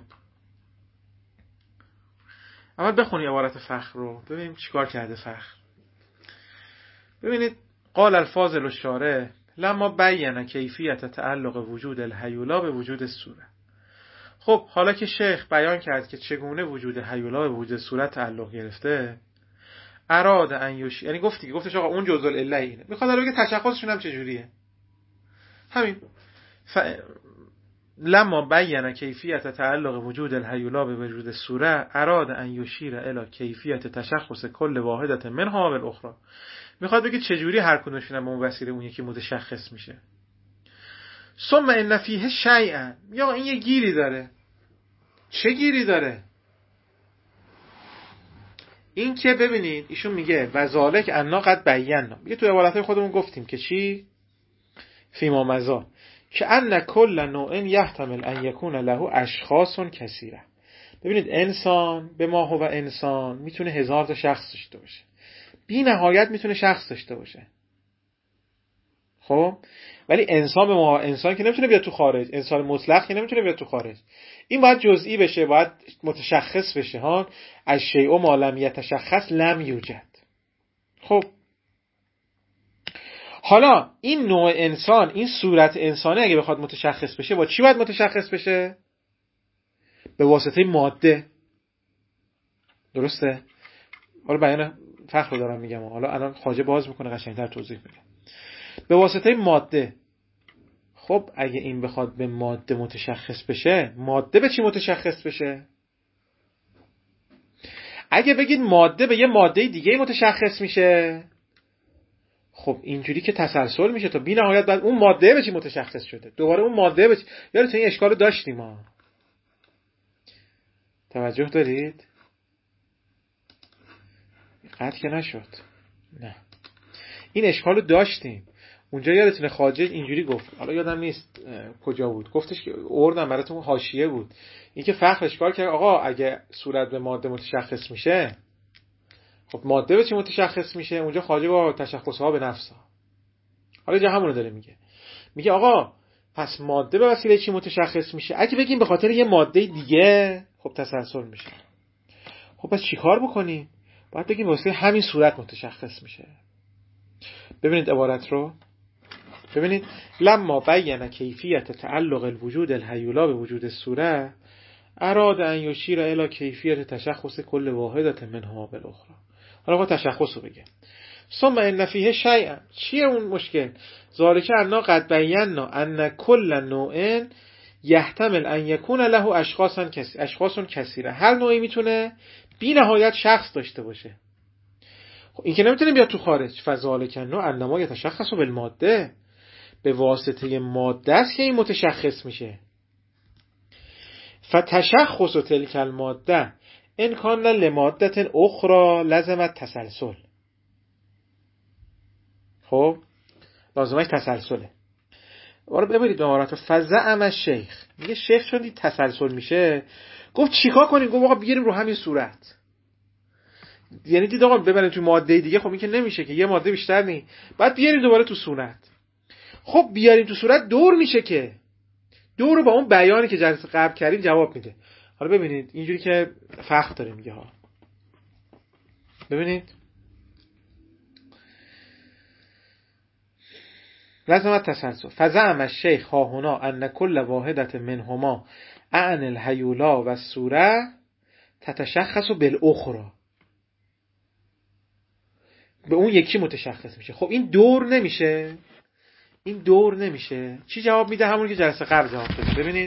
[SPEAKER 1] اول بخونی عبارت فخر رو ببینیم چیکار کرده فخر. ببینید قال الفاضل الشارع لما بیان کیفیت تعلق وجود الهیولا به وجود الصوره. خب حالا که شیخ بیان کرد که چگونه وجود هیولا به وجود صورت تعلق گرفته، اراد ان یوش، یعنی گفتی گفتش آقا اون جزء العله اینه، میخواد الان بگه تشخصشون هم چجوریه. همین ف... لما بیان کیفیت تعلق وجود الهیولا به وجود الصوره اراد ان یشیر الی کیفیت تشخص کل واحدة منها بالاخرى. میخواد بگه چجوری هر کدومشون هم به اون وسیله اون یکی متشخص میشه. ثم ان فیه شیئا، یا این یه گیری داره. چه گیری داره؟ این که ببینید ایشون میگه و ذالک انا قد بینا، میگه تو عبارتهای خودمون گفتیم که چی؟ فیما مزا که ان کل نوع یحتمل ان یکون له اشخاص کثیره. ببینید انسان به ما هو انسان میتونه هزار تا شخص داشته باشه، بی نهایت میتونه شخص داشته باشه. خب ولی انسان به ما انسان که نمیتونه بیاد تو خارج، انسان مطلق که نمیتونه بیاد تو خارج. این باید جزئی بشه، باید متشخص بشه ها. از شیء ما لم یتشخص لم یوجد. خب حالا این نوع انسان، این صورت انسانی اگه بخواد متشخص بشه با چی باید متشخص بشه؟ به واسطه ماده. درسته؟ حالا بیان فخر رو دارم میگم، حالا الان خواجه باز میکنه قشنگتر توضیح میده. به واسطه ماده. خب اگه این بخواد به ماده متشخص بشه، ماده به چی متشخص بشه؟ اگه بگید ماده به یه ماده دیگه متشخص میشه، خب اینجوری که تسلسل میشه تا بی نهایت. بعد اون ماده به چی متشخص شده؟ دوباره اون ماده به چی؟ یادتون این اشکال رو داشتیم ما. توجه دارید؟ قطع که نشد. نه این اشکال رو داشتیم اونجا. یادتونه خواجه اینجوری گفت، حالا یادم نیست کجا بود، گفتش که اوردم براتون حاشیه بود، این که فخر اشکال کرد آقا اگه صورت به ماده متشخص میشه، خب ماده به چی متشخص میشه؟ اونجا خواجه با تشخصها به نفسها. حالا جا همون رو داره میگه، میگه آقا پس ماده به وسیله چی متشخص میشه؟ اگه بگیم به خاطر یه ماده دیگه، خب تسلسل میشه. خب پس چیکار بکنیم؟ باید بگیم واسه همین صورت متشخص میشه. ببینید عبارت رو، ببینید لما بیان کیفیت تعلق الوجود الهیولا به وجود الصوره اراد ان یشیر الی کیفیت تشخص کل واحدة منها بالاخرى. حالا با تشخص رو بگه. ثم ان فیه شیئا، چیه اون مشکل؟ ذالک انا قد بینا ان کل نوع یحتمل ان یکون له اشخاصا کثیر اشخاص کثیره. هر نوعی میتونه بی نهایت شخص داشته باشه. خب این که نمیتونه بیاد تو خارج. فذالک النوع انما یتشخص بالماده، به واسطه ماده است که این متشخص میشه. فتشخص تلک الماده ان کان لماده اخرى لزمت تسلسل. خب لازمش تسلسله. وارد ببینید به عبارت فزعم الشیخ، میگه شیخ چون دید تسلسل میشه گفت چیکار کنیم؟ گفت آقا بیاریم رو همین صورت. یعنی دید آقا ببریم تو ماده دیگه، خب این که نمیشه که، یه ماده بیشتر نی، بعد بیاریم دوباره تو صورت. خب بیاریم تو صورت دور میشه که، دور رو با اون بیانی که جلسه قبل کردیم جواب میده. حالا ببینید اینجوری که فخر داره میگه ها، ببینید لازم تسلسل. فزعم الشیخ ها هنا ان کل واحدة منهما عن الهیولا و الصوره تتشخص بالاخرى، به اون یکی متشخص میشه. خب این دور نمیشه، این دور نمیشه. چی جواب میده؟ همون که جلسه قبل جواب داد. ببینید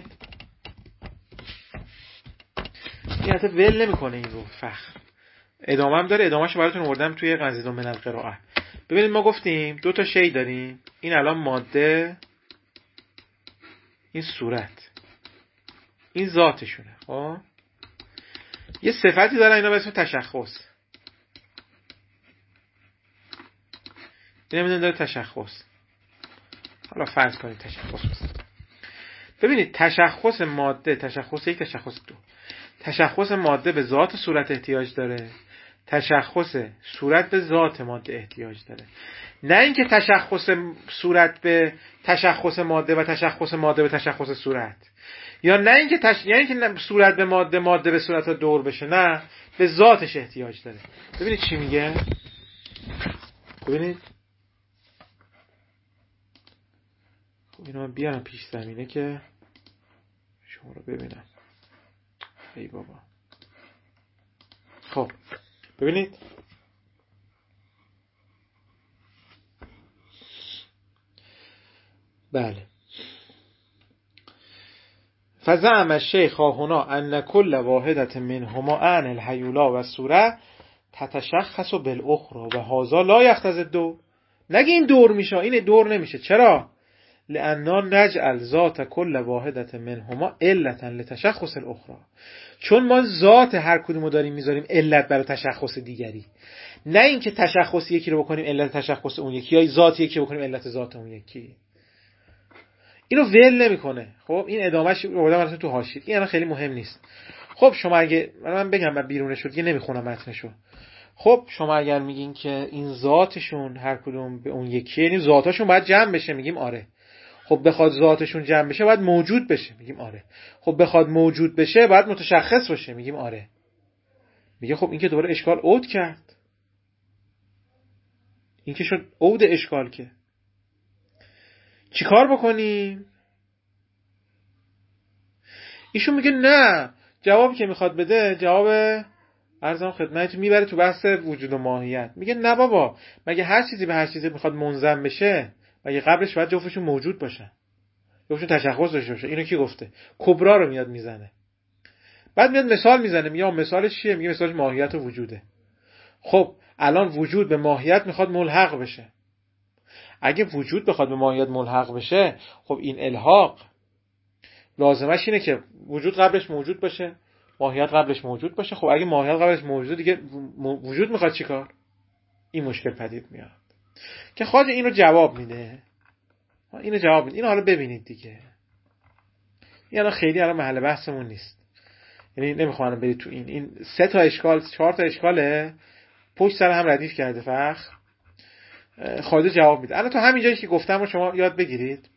[SPEAKER 1] این حتی ول نمیکنه این رو فخر، ادامه هم داره. ادامهشو براتون آوردم توی قنزیدون من القراءه. ببینید ما گفتیم دو تا شی داریم، این الان ماده، این صورت، این ذاتشونه. خب یه صفتی دارن اینا به اسم تشخص. این نمیدونم داره تشخص. حالا فرض کنید تشخص بسید. ببینید تشخص ماده، تشخص یک، تشخص دو. تشخص ماده به ذات صورت احتیاج داره، تشخص صورت به ذات ماده احتیاج داره. نه اینکه تشخص صورت به تشخص ماده و تشخص ماده به تشخص صورت، یا نه اینکه تش... یعنی که صورت به ماده، ماده به صورت دور بشه. نه، به ذاتش احتیاج داره. ببینید چی میگه. ببینید خب اینو من بیارم پیش زمینه که شما رو ببینم. ای بابا. خب ببینید بله. فزعم الشیخ هنا ان کل واحدة منهما عن الهیولا و الصوره تتشخص بالاخرى و هذا لا یقتضی الدور. نگه این دور میشه، این دور نمیشه. چرا؟ لأننا نجعل ذات کل واحدة منهما علتا لتشخص الاخرى، چون ما ذات هر کدومو داریم میذاریم علت برای تشخص دیگری. نه اینکه تشخص یکی رو بکنیم علت تشخص اون یکی، یا ذات یکی رو بکنیم علت ذات اون یکی. اینو ول نمیکنه. خب این ادامهش آوردم براتون تو حاشیه، این الان خیلی مهم نیست. خب شما اگه من بگم من بیرونش شد دیگه نمیخونم متنشو. خب شما اگر میگین که این ذاتشون هر کدوم به اون یکی، یعنی ذاتاشون باید جمع بشه، میگیم آره. خب بخواد ذاتشون جمع بشه باید موجود بشه، میگیم آره. خب بخواد موجود بشه باید متشخص باشه، میگیم آره. میگه خب این که دوباره اشکال عود کرد، این که شد عود اشکال. که چیکار بکنیم؟ ایشون میگه نه، جوابی که میخواد بده جواب عرضم خدمتتون میبره تو بحث وجود و ماهیت. میگه نه بابا، مگه هر چیزی به هر چیزی میخواد منضم بشه، مگه قبلش باید جفتشون موجود باشن، جفتشون تشخص داشته باشه. اینو کی گفته؟ کبرا رو میاد میزنه، بعد میاد مثال میزنه، میگه مثالش چیه؟ میگه مثالش ماهیت و وجوده. خب الان وجود به ماهیت میخواد ملحق بشه. اگه وجود بخواد به ماهیت ملحق بشه، خب این الحاق لازمش اینه که وجود قبلش موجود باشه، ماهیت قبلش موجود باشه. خب اگه ماهیت قبلش موجود، دیگه وجود میخواد چیکار؟ این مشکل پدید میاد که خواجه اینو جواب میده. اینو جواب میده. اینو حالا ببینید دیگه. این الان خیلی الان محل بحثمون نیست. یعنی نمیخوام برید تو این این سه تا اشکال، چهار تا اشکاله پشت سر هم ردیف کرده فخر. خواجه جواب میده. الان تو همین جایی که گفتم رو شما یاد بگیرید.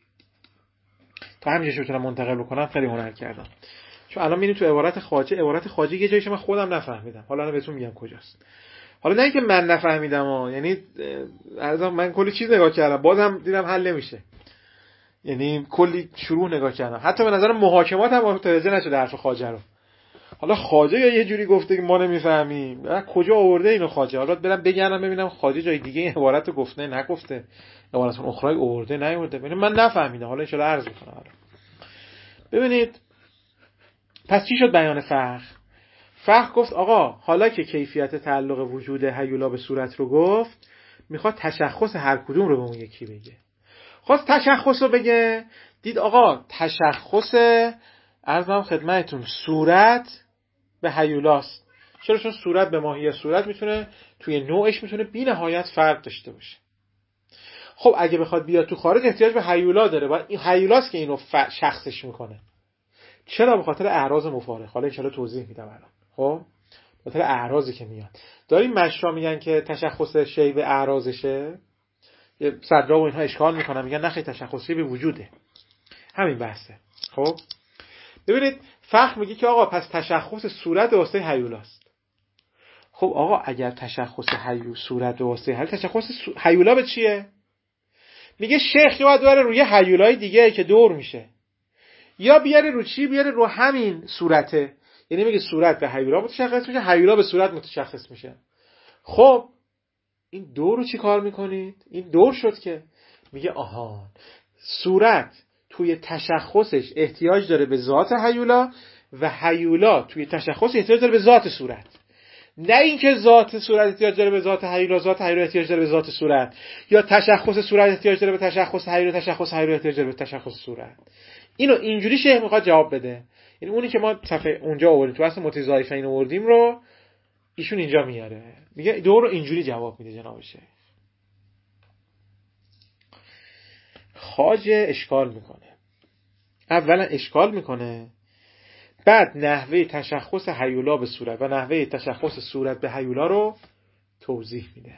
[SPEAKER 1] تا همین جایی بتونم منتقل بکنم خیلی هنر کردم. چون الان میبینید تو عبارت خواجه، عبارت خواجه یه جایش من خودم نفهمیدم. حالا الان بهتون میگم کجاست. حالا نه اینکه من نفهمیدم ها، یعنی من کلی چیز نگاه کردم بازم دیدم حل نمیشه. یعنی کلی شروع نگاه کردم، حتی به نظر محاکمات هم متوجه نشده حرف خواجه رو. حالا خواجه یا یه جوری گفته که ما نمیفهمیم، کجا آورده اینو خواجه؟ حالا برم بگردم ببینم خواجه جای دیگه این عبارت رو گفته نگفته، عبارت اون اخرای آورده نیورده. ببینید من نفهمیدم، حالا ان شاء الله عرض میکنم. ببینید پس چی شد بیان فخر؟ فخر گفت آقا حالا که کیفیت تعلق وجود هیولا به صورت رو گفت، میخواد تشخص هر کدوم رو به اون یکی بگه. خواست تشخص رو بگه، دید آقا تشخص عرضم خدمتتون صورت به هیولاست. چرا؟ چون صورت به ماهیت صورت میتونه توی نوعش میتونه بی نهایت فرق داشته باشه. خب اگه بخواد بیاد تو خارج احتیاج به هیولا داره، باید این هیولاست که اینو شخصش میکنه. چرا؟ به خاطر اعراض مفارق. حالا ان شاءالله توضیح میدم الان. خب به خاطر اعراضی که میاد. داریم مشا میگن که تشخص شی به اعراضشه، صدرا و اینها اشکال میکنن، میگن نخی تشخصی به وجوده. همین بحثه. خب ببینید فخر میگه که آقا پس تشخص صورت واسه هیولاست. خب آقا اگر تشخص هیول صورت واسه هیول، تشخص هیولا به چیه؟ میگه شیخ باید بره روی هیولای دیگه که دور میشه، یا بیاره رو چی؟ بیاره رو همین صورته. یعنی میگه صورت به هیولا متشخص میشه، هیولا به صورت متشخص میشه. خب این دور رو چی کار میکنید؟ این دور شد که میگه آها صورت توی تشخصش احتیاج داره به ذات هیولا و هیولا توی تشخص احتیاج داره به ذات صورت. نه اینکه ذات صورت احتیاج داره به ذات هیولا، ذات هیولا احتیاج داره به ذات صورت، یا تشخص صورت احتیاج داره به تشخص هیولا، تشخص هیولا احتیاج داره به تشخص صورت. اینو اینجوری شیخ میخواد جواب بده. یعنی اونی که ما صفحه اونجا آوردیم تو اصل متضایفین آوردیم رو ایشون اینجا میاره، میگه دور رو اینجوری جواب میده جناب شیخ. خواجه اشکال میکنه. اولا اشکال میکنه، بعد نحوه تشخص هیولا به صورت و نحوه تشخص صورت به هیولا رو توضیح میده.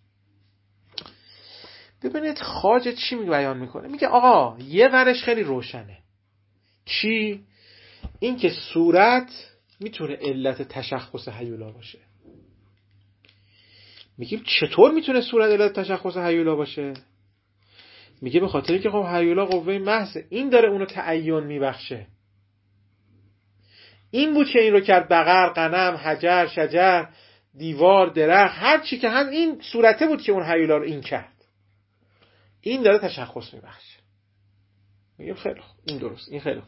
[SPEAKER 1] ببینید خواجه چی میگه بیان میکنه. میگه آقا یه ورش خیلی روشنه. چی؟ این که صورت میتونه علت تشخص هیولا باشه. میگیم چطور میتونه صورت علت تشخص هیولا باشه؟ میگه به خاطر که خب هیولا قوه محضه، این داره اونو تعین میبخشه. این بود که این رو کرد بقر، غنم، حجر، شجر، دیوار، درخت، هر چی که هم این صورته بود که اون هیولا رو این کرد. این داره تشخص میبخشه. میگم خیلی خوب، این درست، این خیلی خوب.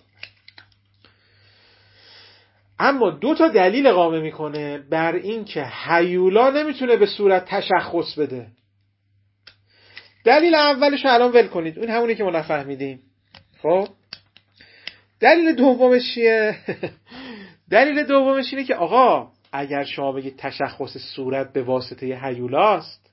[SPEAKER 1] اما دو تا دلیل اقامه میکنه بر این که هیولا نمیتونه به صورت تشخص بده. دلیل اولش رو الان ول کنید، اون همونی که ما نفهمیدیم. خب دلیل دومش چیه؟ دلیل دومش اینه که آقا اگر شما بگید تشخص صورت به واسطه هیولاست،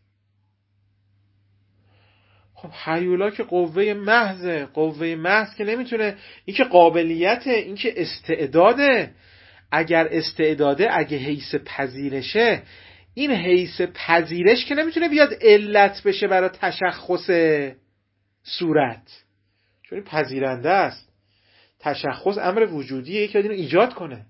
[SPEAKER 1] خب هیولا که قوه محضه، قوه محض که نمیتونه، این که قابلیته، این که استعداده. اگر استعداده، اگه حیث پذیرشه، این حیث پذیرش که نمیتونه بیاد علت بشه برای تشخص صورت، چون این پذیرنده است. تشخص امر وجودیه که اینو ایجاد کنه.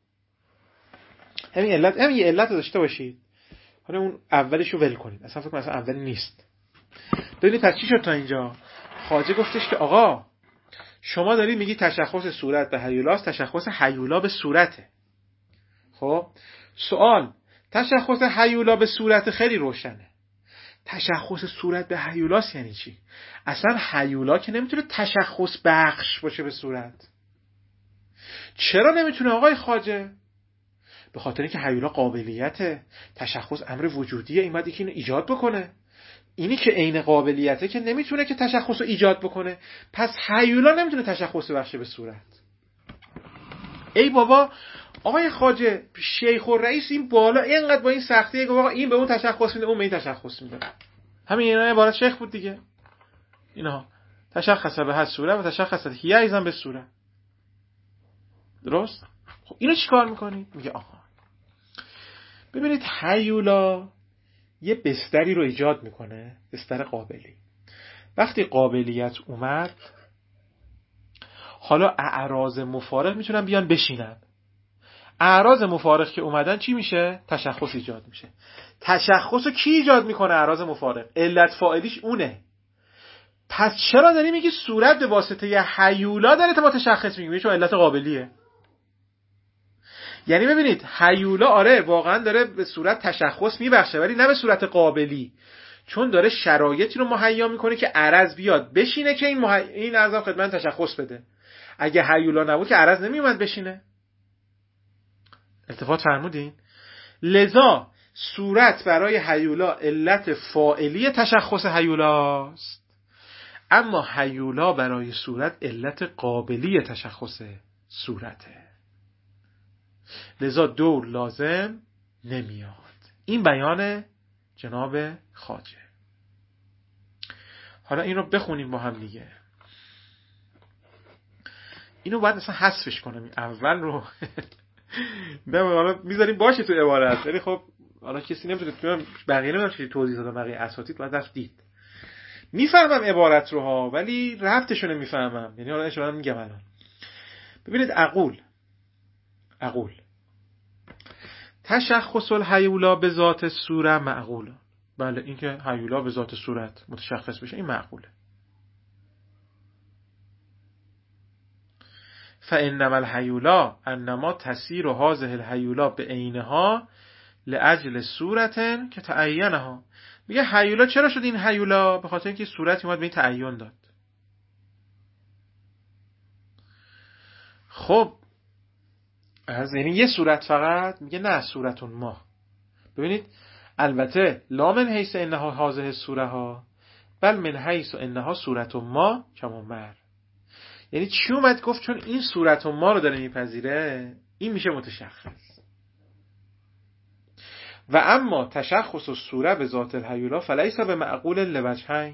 [SPEAKER 1] همین علت، همین یه علت رو داشته باشید. حالا اون اولش رو ول کنید، اصلا فکر مثلا اول نیست. ببینید پس چی شد تا اینجا؟ خواجه گفتش که آقا شما دارید میگی تشخص صورت به هیولاست، تشخص هیولا به صورته. خب سوال، تشخص هیولا به صورت خیلی روشنه. تشخص صورت به هیولاست یعنی چی؟ اصلا هیولا که نمیتونه تشخص بخش باشه به صورت. چرا نمیتونه آقای خواجه؟ به خاطر اینکه هیولا قابلیته، تشخص امر وجودیه، این باید یکی اینو ایجاد بکنه. اینی که عین قابلیته که نمیتونه که تشخص رو ایجاد بکنه، پس هیولا نمیتونه تشخص بخشه به صورت. ای بابا آقای خواجه، شیخ و رئیس این بالا اینقدر با این سختیه که آقا این به اون تشخص میده، اون به این تشخص میده. همین اینا عبارت شیخ بود دیگه. اینا تشخص به هر صورت و تشخص هی ایزن به صورت. درست؟ خب اینو چیکار میکنید؟ میگه آها ببینید هیولا یه بستری رو ایجاد میکنه، بستر قابلی. وقتی قابلیت اومد، حالا اعراض مفارق میتونن بیان بشینن. اعراض مفارق که اومدن چی میشه؟ تشخص ایجاد میشه. تشخص رو کی ایجاد میکنه؟ اعراض مفارق. علت فاعلیش اونه. پس چرا داری میگی صورت به واسطه یه هیولا داره تا متشخص میگی؟ چون علت قابلیه. یعنی ببینید هیولا آره واقعا داره به صورت تشخص میبخشه، ولی نه به صورت قابلی، چون داره شرایطی رو مهیا میکنه که عرض بیاد بشینه که این مح... این عرضم خدمت تشخص بده. اگه هیولا نبود که عرض نمیومد بشینه. التفات فرمودین؟ لذا صورت برای هیولا علت فاعلی تشخص هیولاست، اما هیولا برای صورت علت قابلی تشخص صورته. لذا دور لازم نمیاد. این بیان جناب خواجه. حالا این رو بخونیم با هم دیگه. اینو باید مثلا حذفش کنم، این اول رو نه حالا میذاریم باشه تو عبارت، ولی خب حالا کسی نمیتونه، بقیه نمیدونم چی توضیح دادم، بقیه اساتید باید دست دید. میفهمم عبارت رو ها، ولی ربطشو نمیفهمم. یعنی حالا اشاره میگم الان. ببینید اقول اقول تشخص الهیولا به ذات صورت معقول. بله این که هیولا به ذات صورت متشخص بشه این معقوله. فانما الهیولا انما تسیر هذه الهیولا به عینها لاجل صورت که تعینها. میگه هیولا چرا شد این هیولا؟ به خاطر اینکه صورتی اومد به این تعین داد. خب از یعنی یه صورت فقط؟ میگه نه صورتون ما. ببینید البته لا من حیث انها هذه الصوره ها بل من حیث انها صورت ما کما مر. یعنی چی اومد گفت چون این صورت ما رو داره میپذیره این میشه متشخص. و اما تشخص الصوره به ذات الهیولا فلیس به معقول لوجهین.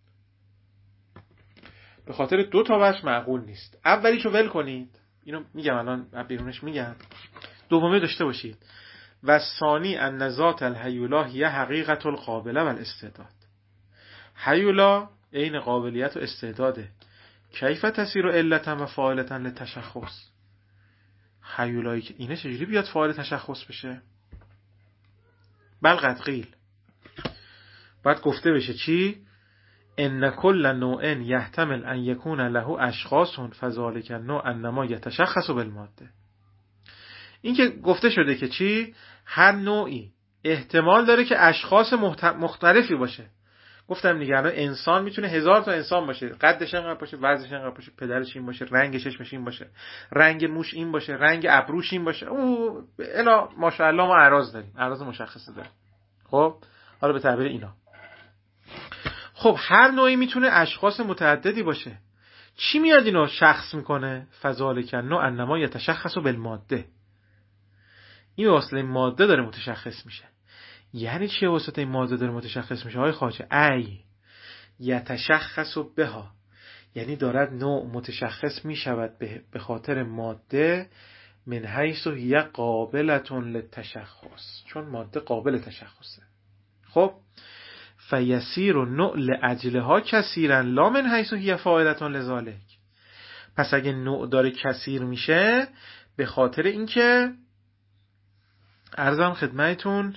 [SPEAKER 1] به خاطر دو تا وجه معقول نیست. اولیشو ول کنید، اینو میگم الان بیرونش میگم، دومی داشته باشید. و ثانی ان ذات الهیولا هی حقیقت القابله و الاستعداد. هیولا عین قابلیت و استعداده. کیف تسیر علتا و فاعلتا للتشخص. هیولایی که اینه چجوری بیاد فاعل تشخص بشه؟ بل قد قیل باید گفته بشه چی؟ ان کل نوع یحتمل ان یکون له اشخاص فذلک النوع انما یتشخص بالماده. این که گفته شده که چی؟ هر نوعی احتمال داره که اشخاص مختلفی باشه. گفتم دیگه الان انسان میتونه هزار تا انسان باشه، قدش اینقدر باشه، وزنش اینقدر باشه، پدرش این باشه، رنگ چشمش این باشه، رنگ موش این باشه، رنگ ابروش این باشه. او الا ماشاءالله ما اعراض داریم، اعراض مشخصه داریم. خب حالا به تعبیر اینا، خب هر نوعی میتونه اشخاص متعددی باشه. چی میاد اینو شخص میکنه؟ فذالک النوع انما یتشخص بالماده. این واسطه ماده داره متشخص میشه. یعنی چه واسطه ماده داره متشخص میشه های خواجه؟ ای یتشخص بها، یعنی دارد نوع متشخص میشود به خاطر ماده من حیث هی قابلة للتشخص، چون ماده قابل تشخصه. خب فیسیر و نوع لاجلها کثیرا لا من حیث هی فاعلة لذالک. پس اگه نوع داره کثیر میشه به خاطر اینکه عرضم خدمتون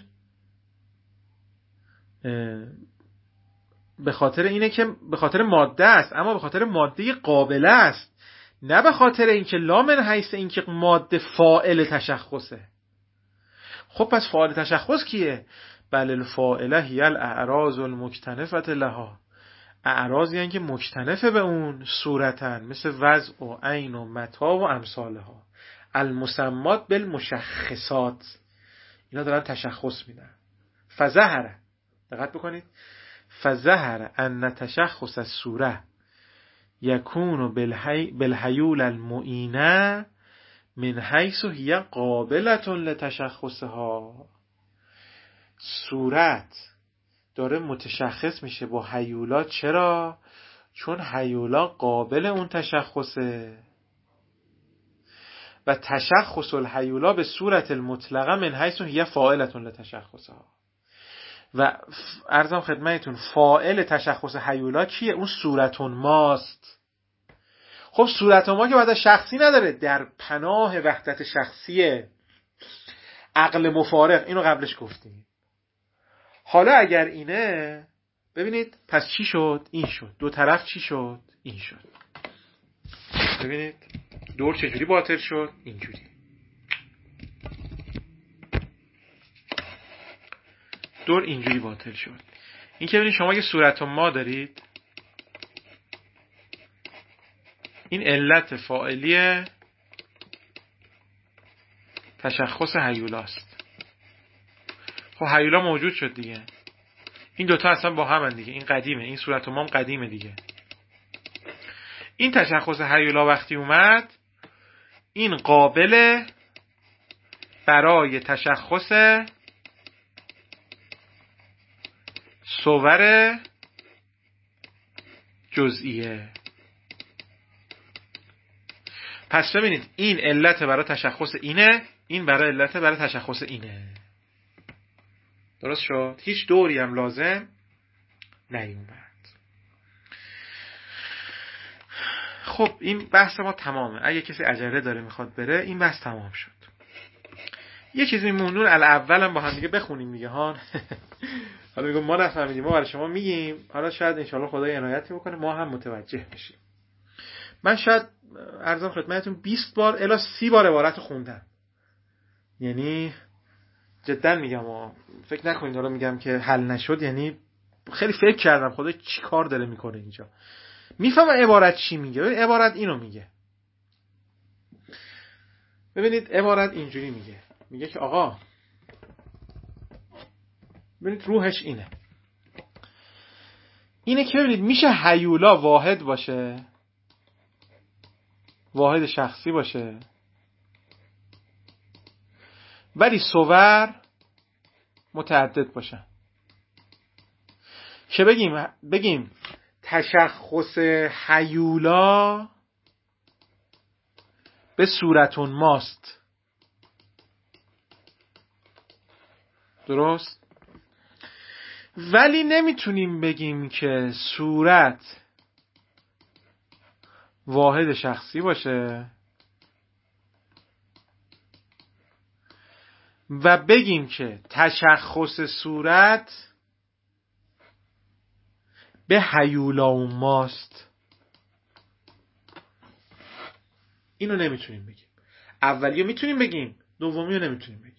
[SPEAKER 1] به خاطر اینه که به خاطر ماده است، اما به خاطر ماده قابله است، نه به خاطر اینکه لا من حیث اینکه ماده فاعل تشخصه. خب پس فاعل تشخص کیه؟ بل الفاعله هی الاعراض المکتنفه لها. اعراض یعنی که مکتنفه به اون صورتن، مثل وضع و عین و متا و امثالها، المسمات بالمشخصات. اینا دارن تشخص میدن. فظهر، دقت بکنید، فظهر ان تشخص الصوره یکون بالحیول المعینه من حیث هی قابلة لتشخصها. صورت داره متشخص میشه با هیولا. چرا؟ چون هیولا قابل اون تشخصه و تشخص الهیولا به صورت المطلقه من حیث هی فاعلة لتشخصها. و عرضم خدمتتون فاعل تشخص هیولا کیه؟ اون صورتون ماست. خب صورت ما که بعد شخصی نداره، در پناه وحدت شخصیه، عقل مفارق، اینو قبلش گفتیم. حالا اگر اینه، ببینید پس چی شد؟ این شد. دو طرف چی شد؟ این شد. ببینید دور چجوری باطل شد؟ اینجوری. دور اینجوری باطل شد. این که ببینید شما یه صورت ما دارید، این علت فاعلی تشخص هیولاست. خب هیولا موجود شد دیگه. این دوتا اصلا با هم دیگه. این قدیمه، این صورت ما قدیمه دیگه. این تشخص هیولا وقتی اومد، این قابل برای تشخص صور جزئیه. پس ببینید این علت برای تشخص اینه، این برای علت برای تشخص اینه. درست شد؟ هیچ دوری هم لازم نیومد. خب این بحث ما تمامه. اگه کسی عجله داره میخواد بره، این بحث تمام شد. یه چیزی مونون الاول هم با هم دیگه بخونیم دیگه ها. حالا میگم ما نفهمیدیم، ما برای شما میگیم، حالا شاید انشالله خدای عنایتی بکنه ما هم متوجه بشیم. من شاید عرضم خدمتتون بیست بار الی سی بار عبارت خوندم. یعنی جدا میگم ها. فکر نکنید حالا میگم که حل نشد، یعنی خیلی فکر کردم خدا چی کار داره میکنه اینجا. میفهم عبارت چی میگه. ببین عبارت اینو میگه. ببینید عبارت اینجوری میگه. میگه که آقا ببینید روحش اینه. اینه که ببینید میشه هیولا واحد باشه، واحد شخصی باشه، ولی صور متعدد باشن. که بگیم بگیم تشخص هیولا به صورتون ماست. درست؟ ولی نمیتونیم بگیم که صورت واحد شخصی باشه و بگیم که تشخص صورت به هیولا و ماست. اینو نمیتونیم بگیم. اولیو میتونیم بگیم، دومیو نمیتونیم بگیم.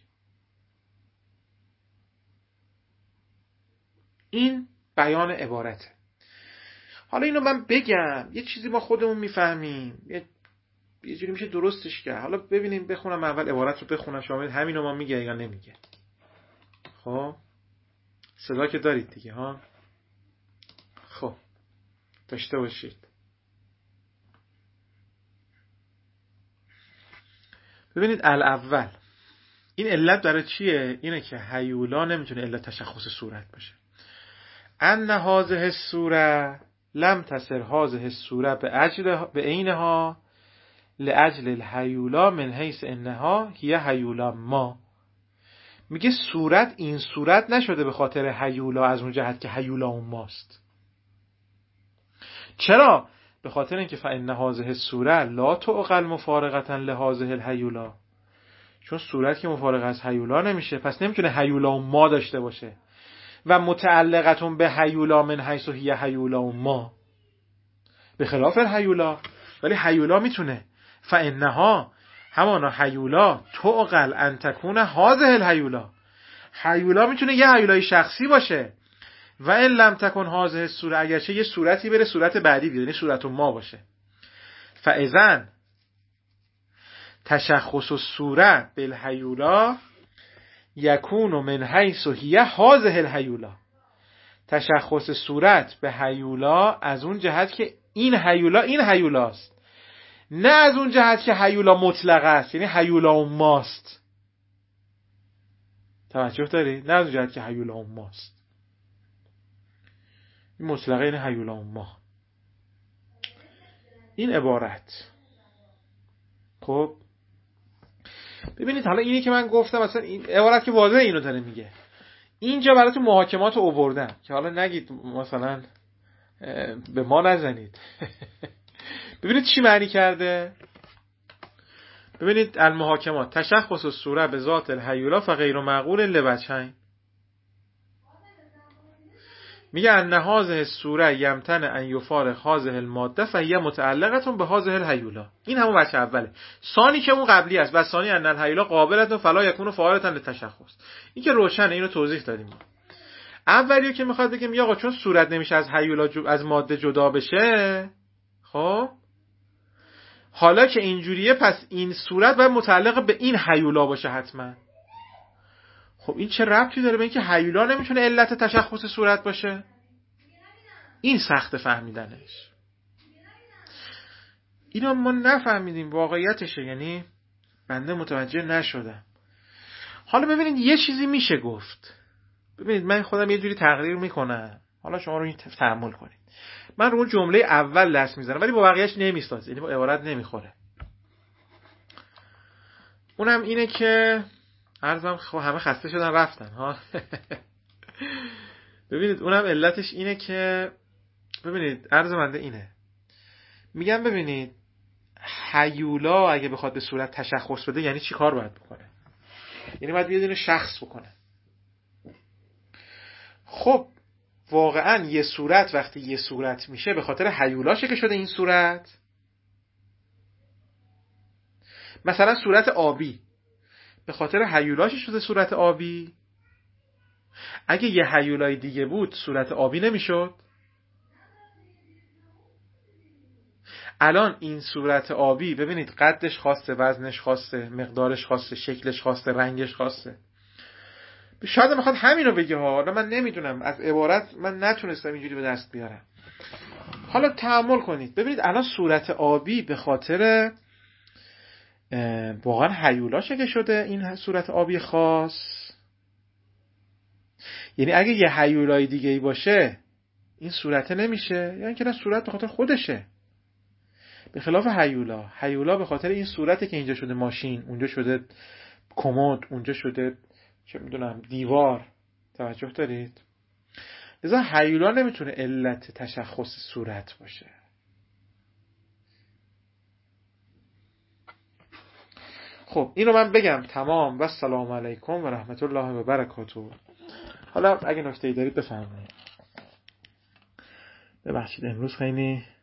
[SPEAKER 1] این بیان عبارته. حالا اینو من بگم، یه چیزی ما خودمون میفهمیم، یه یه جوری میشه درستش کرد. حالا ببینیم، بخونم اول عبارت رو بخونم شما ببینید همینو ما میگه یا نمیگه. خب صدا که دارید دیگه ها. خب داشته باشید. ببینید الاول این علت برای چیه؟ اینه که هیولا نمیتونه علت تشخص صورت باشه. ان هذه الصوره لم تصر هذه الصوره به اجل به عینها لاجل الهیولا من حیث انها هی هیولا ما. میگه صورت این صورت نشده به خاطر هیولا از اون جهت که هیولا اون ماست. چرا؟ به خاطر اینکه فإن هذه الصوره لا تعقل مفارقتا لهذه الهیولا، چون صورت که مفارق از هیولا نمیشه، پس نمیتونه هیولا ما داشته باشه و متعلقتون به هیولا من حیث هی هیولا ما، به خلاف الهیولا. ولی هیولا میتونه فإنها همانا هیولا تعقل ان تکون هذه الهیولا، هیولا میتونه یه هیولای شخصی باشه و ان لم تکن هذه الصوره، اگرچه یه صورتی بره صورت بعدی بیاد، یعنی صورت ما باشه. فاذن تشخص الصوره بالهیولا یکون من حیث هی هذه الهیولا، تشخص صورت به هیولا از اون جهت که این هیولا این هیولاست، نه از اون جهت که هیولا مطلقه است، یعنی هیولا اون ماست. توجه داری؟ نه از اون جهت که هیولا اون ماست، این مطلقه این هیولا اون ما. این عبارت. خب ببینید حالا اینی که من گفتم، مثلا این عبارت که واضحه اینو داره میگه، اینجا براتون محاکمات رو آوردم که حالا نگید مثلا به ما نزنید. ببینید چی معنی کرده. ببینید المحاکمات تشخص الصوره به ذات الهیولا فغیر معقول لوجهین. میگه ان هذه الصوره یمتنع ان یفارق هذه الماده فهي متعلقه به هذه الهیولا. این همون بچه اوله. ثانی که اون قبلی است و ثانی ان الهیولا قابلة فلا یکون فاعلة للتشخص. این که روشنه، اینو توضیح دادیم. اولیو که میخواد بگه میگه آقا چون صورت نمیشه از هیولا جو... از ماده جدا بشه، خب حالا که اینجوریه پس این صورت باید متعلق به این هیولا باشه حتما. خب این چه ربطی داره به اینکه هیولا نمیتونه علت تشخص صورت باشه؟ این سخت فهمیدنش. اینو ما نفهمیدیم واقعیتشه، یعنی بنده متوجه نشدم. حالا ببینید یه چیزی میشه گفت. ببینید من خودم یه جوری تقریر میکنم، حالا شما رو این تحمل کنید. من رو اون جمله اول دست میزنم ولی با بقیه‌اش نمیسازه، یعنی با عبارت نمیخوره. اونم اینه که عرضم خب همه خسته شدن رفتن ها. ببینید اونم علتش اینه که ببینید عرض منده اینه، میگم ببینید هیولا اگه بخواد به صورت تشخص بده یعنی چی کار باید بکنه؟ یعنی باید یه دونه شخص بکنه. خب واقعا یه صورت وقتی یه صورت میشه به خاطر هیولاشه که شده این صورت. مثلا صورت آبی به خاطر هیولاش شده صورت آبی. اگه یه هیولای دیگه بود صورت آبی نمیشد. الان این صورت آبی ببینید قدش خاصه، وزنش خاصه، مقدارش خاصه، شکلش خاصه، رنگش خاصه. شاید میخواد همین رو بگه ها، حالا من نمیدونم، از عبارت من نتونستم اینجوری به دست بیارم. حالا تأمل کنید ببینید الان صورت آبی به خاطر واقعا هیولاشه که شده این صورت آبی خاص. یعنی اگه یه هیولای دیگه ای باشه این صورت نمیشه، یعنی که نه صورت به خاطر خودشه. به خلاف هیولا، هیولا به خاطر این صورته که اینجا شده ماشین، اونجا شده کمد، اونجا شده چه میدونم دیوار. توجه دارید؟ لذا هیولا نمیتونه علت تشخص صورت باشه. خب اینو من بگم تمام و سلام علیکم و رحمت الله و برکاته. حالا اگه نکته‌ای دارید بفرمایید. ببخشید امروز خیلی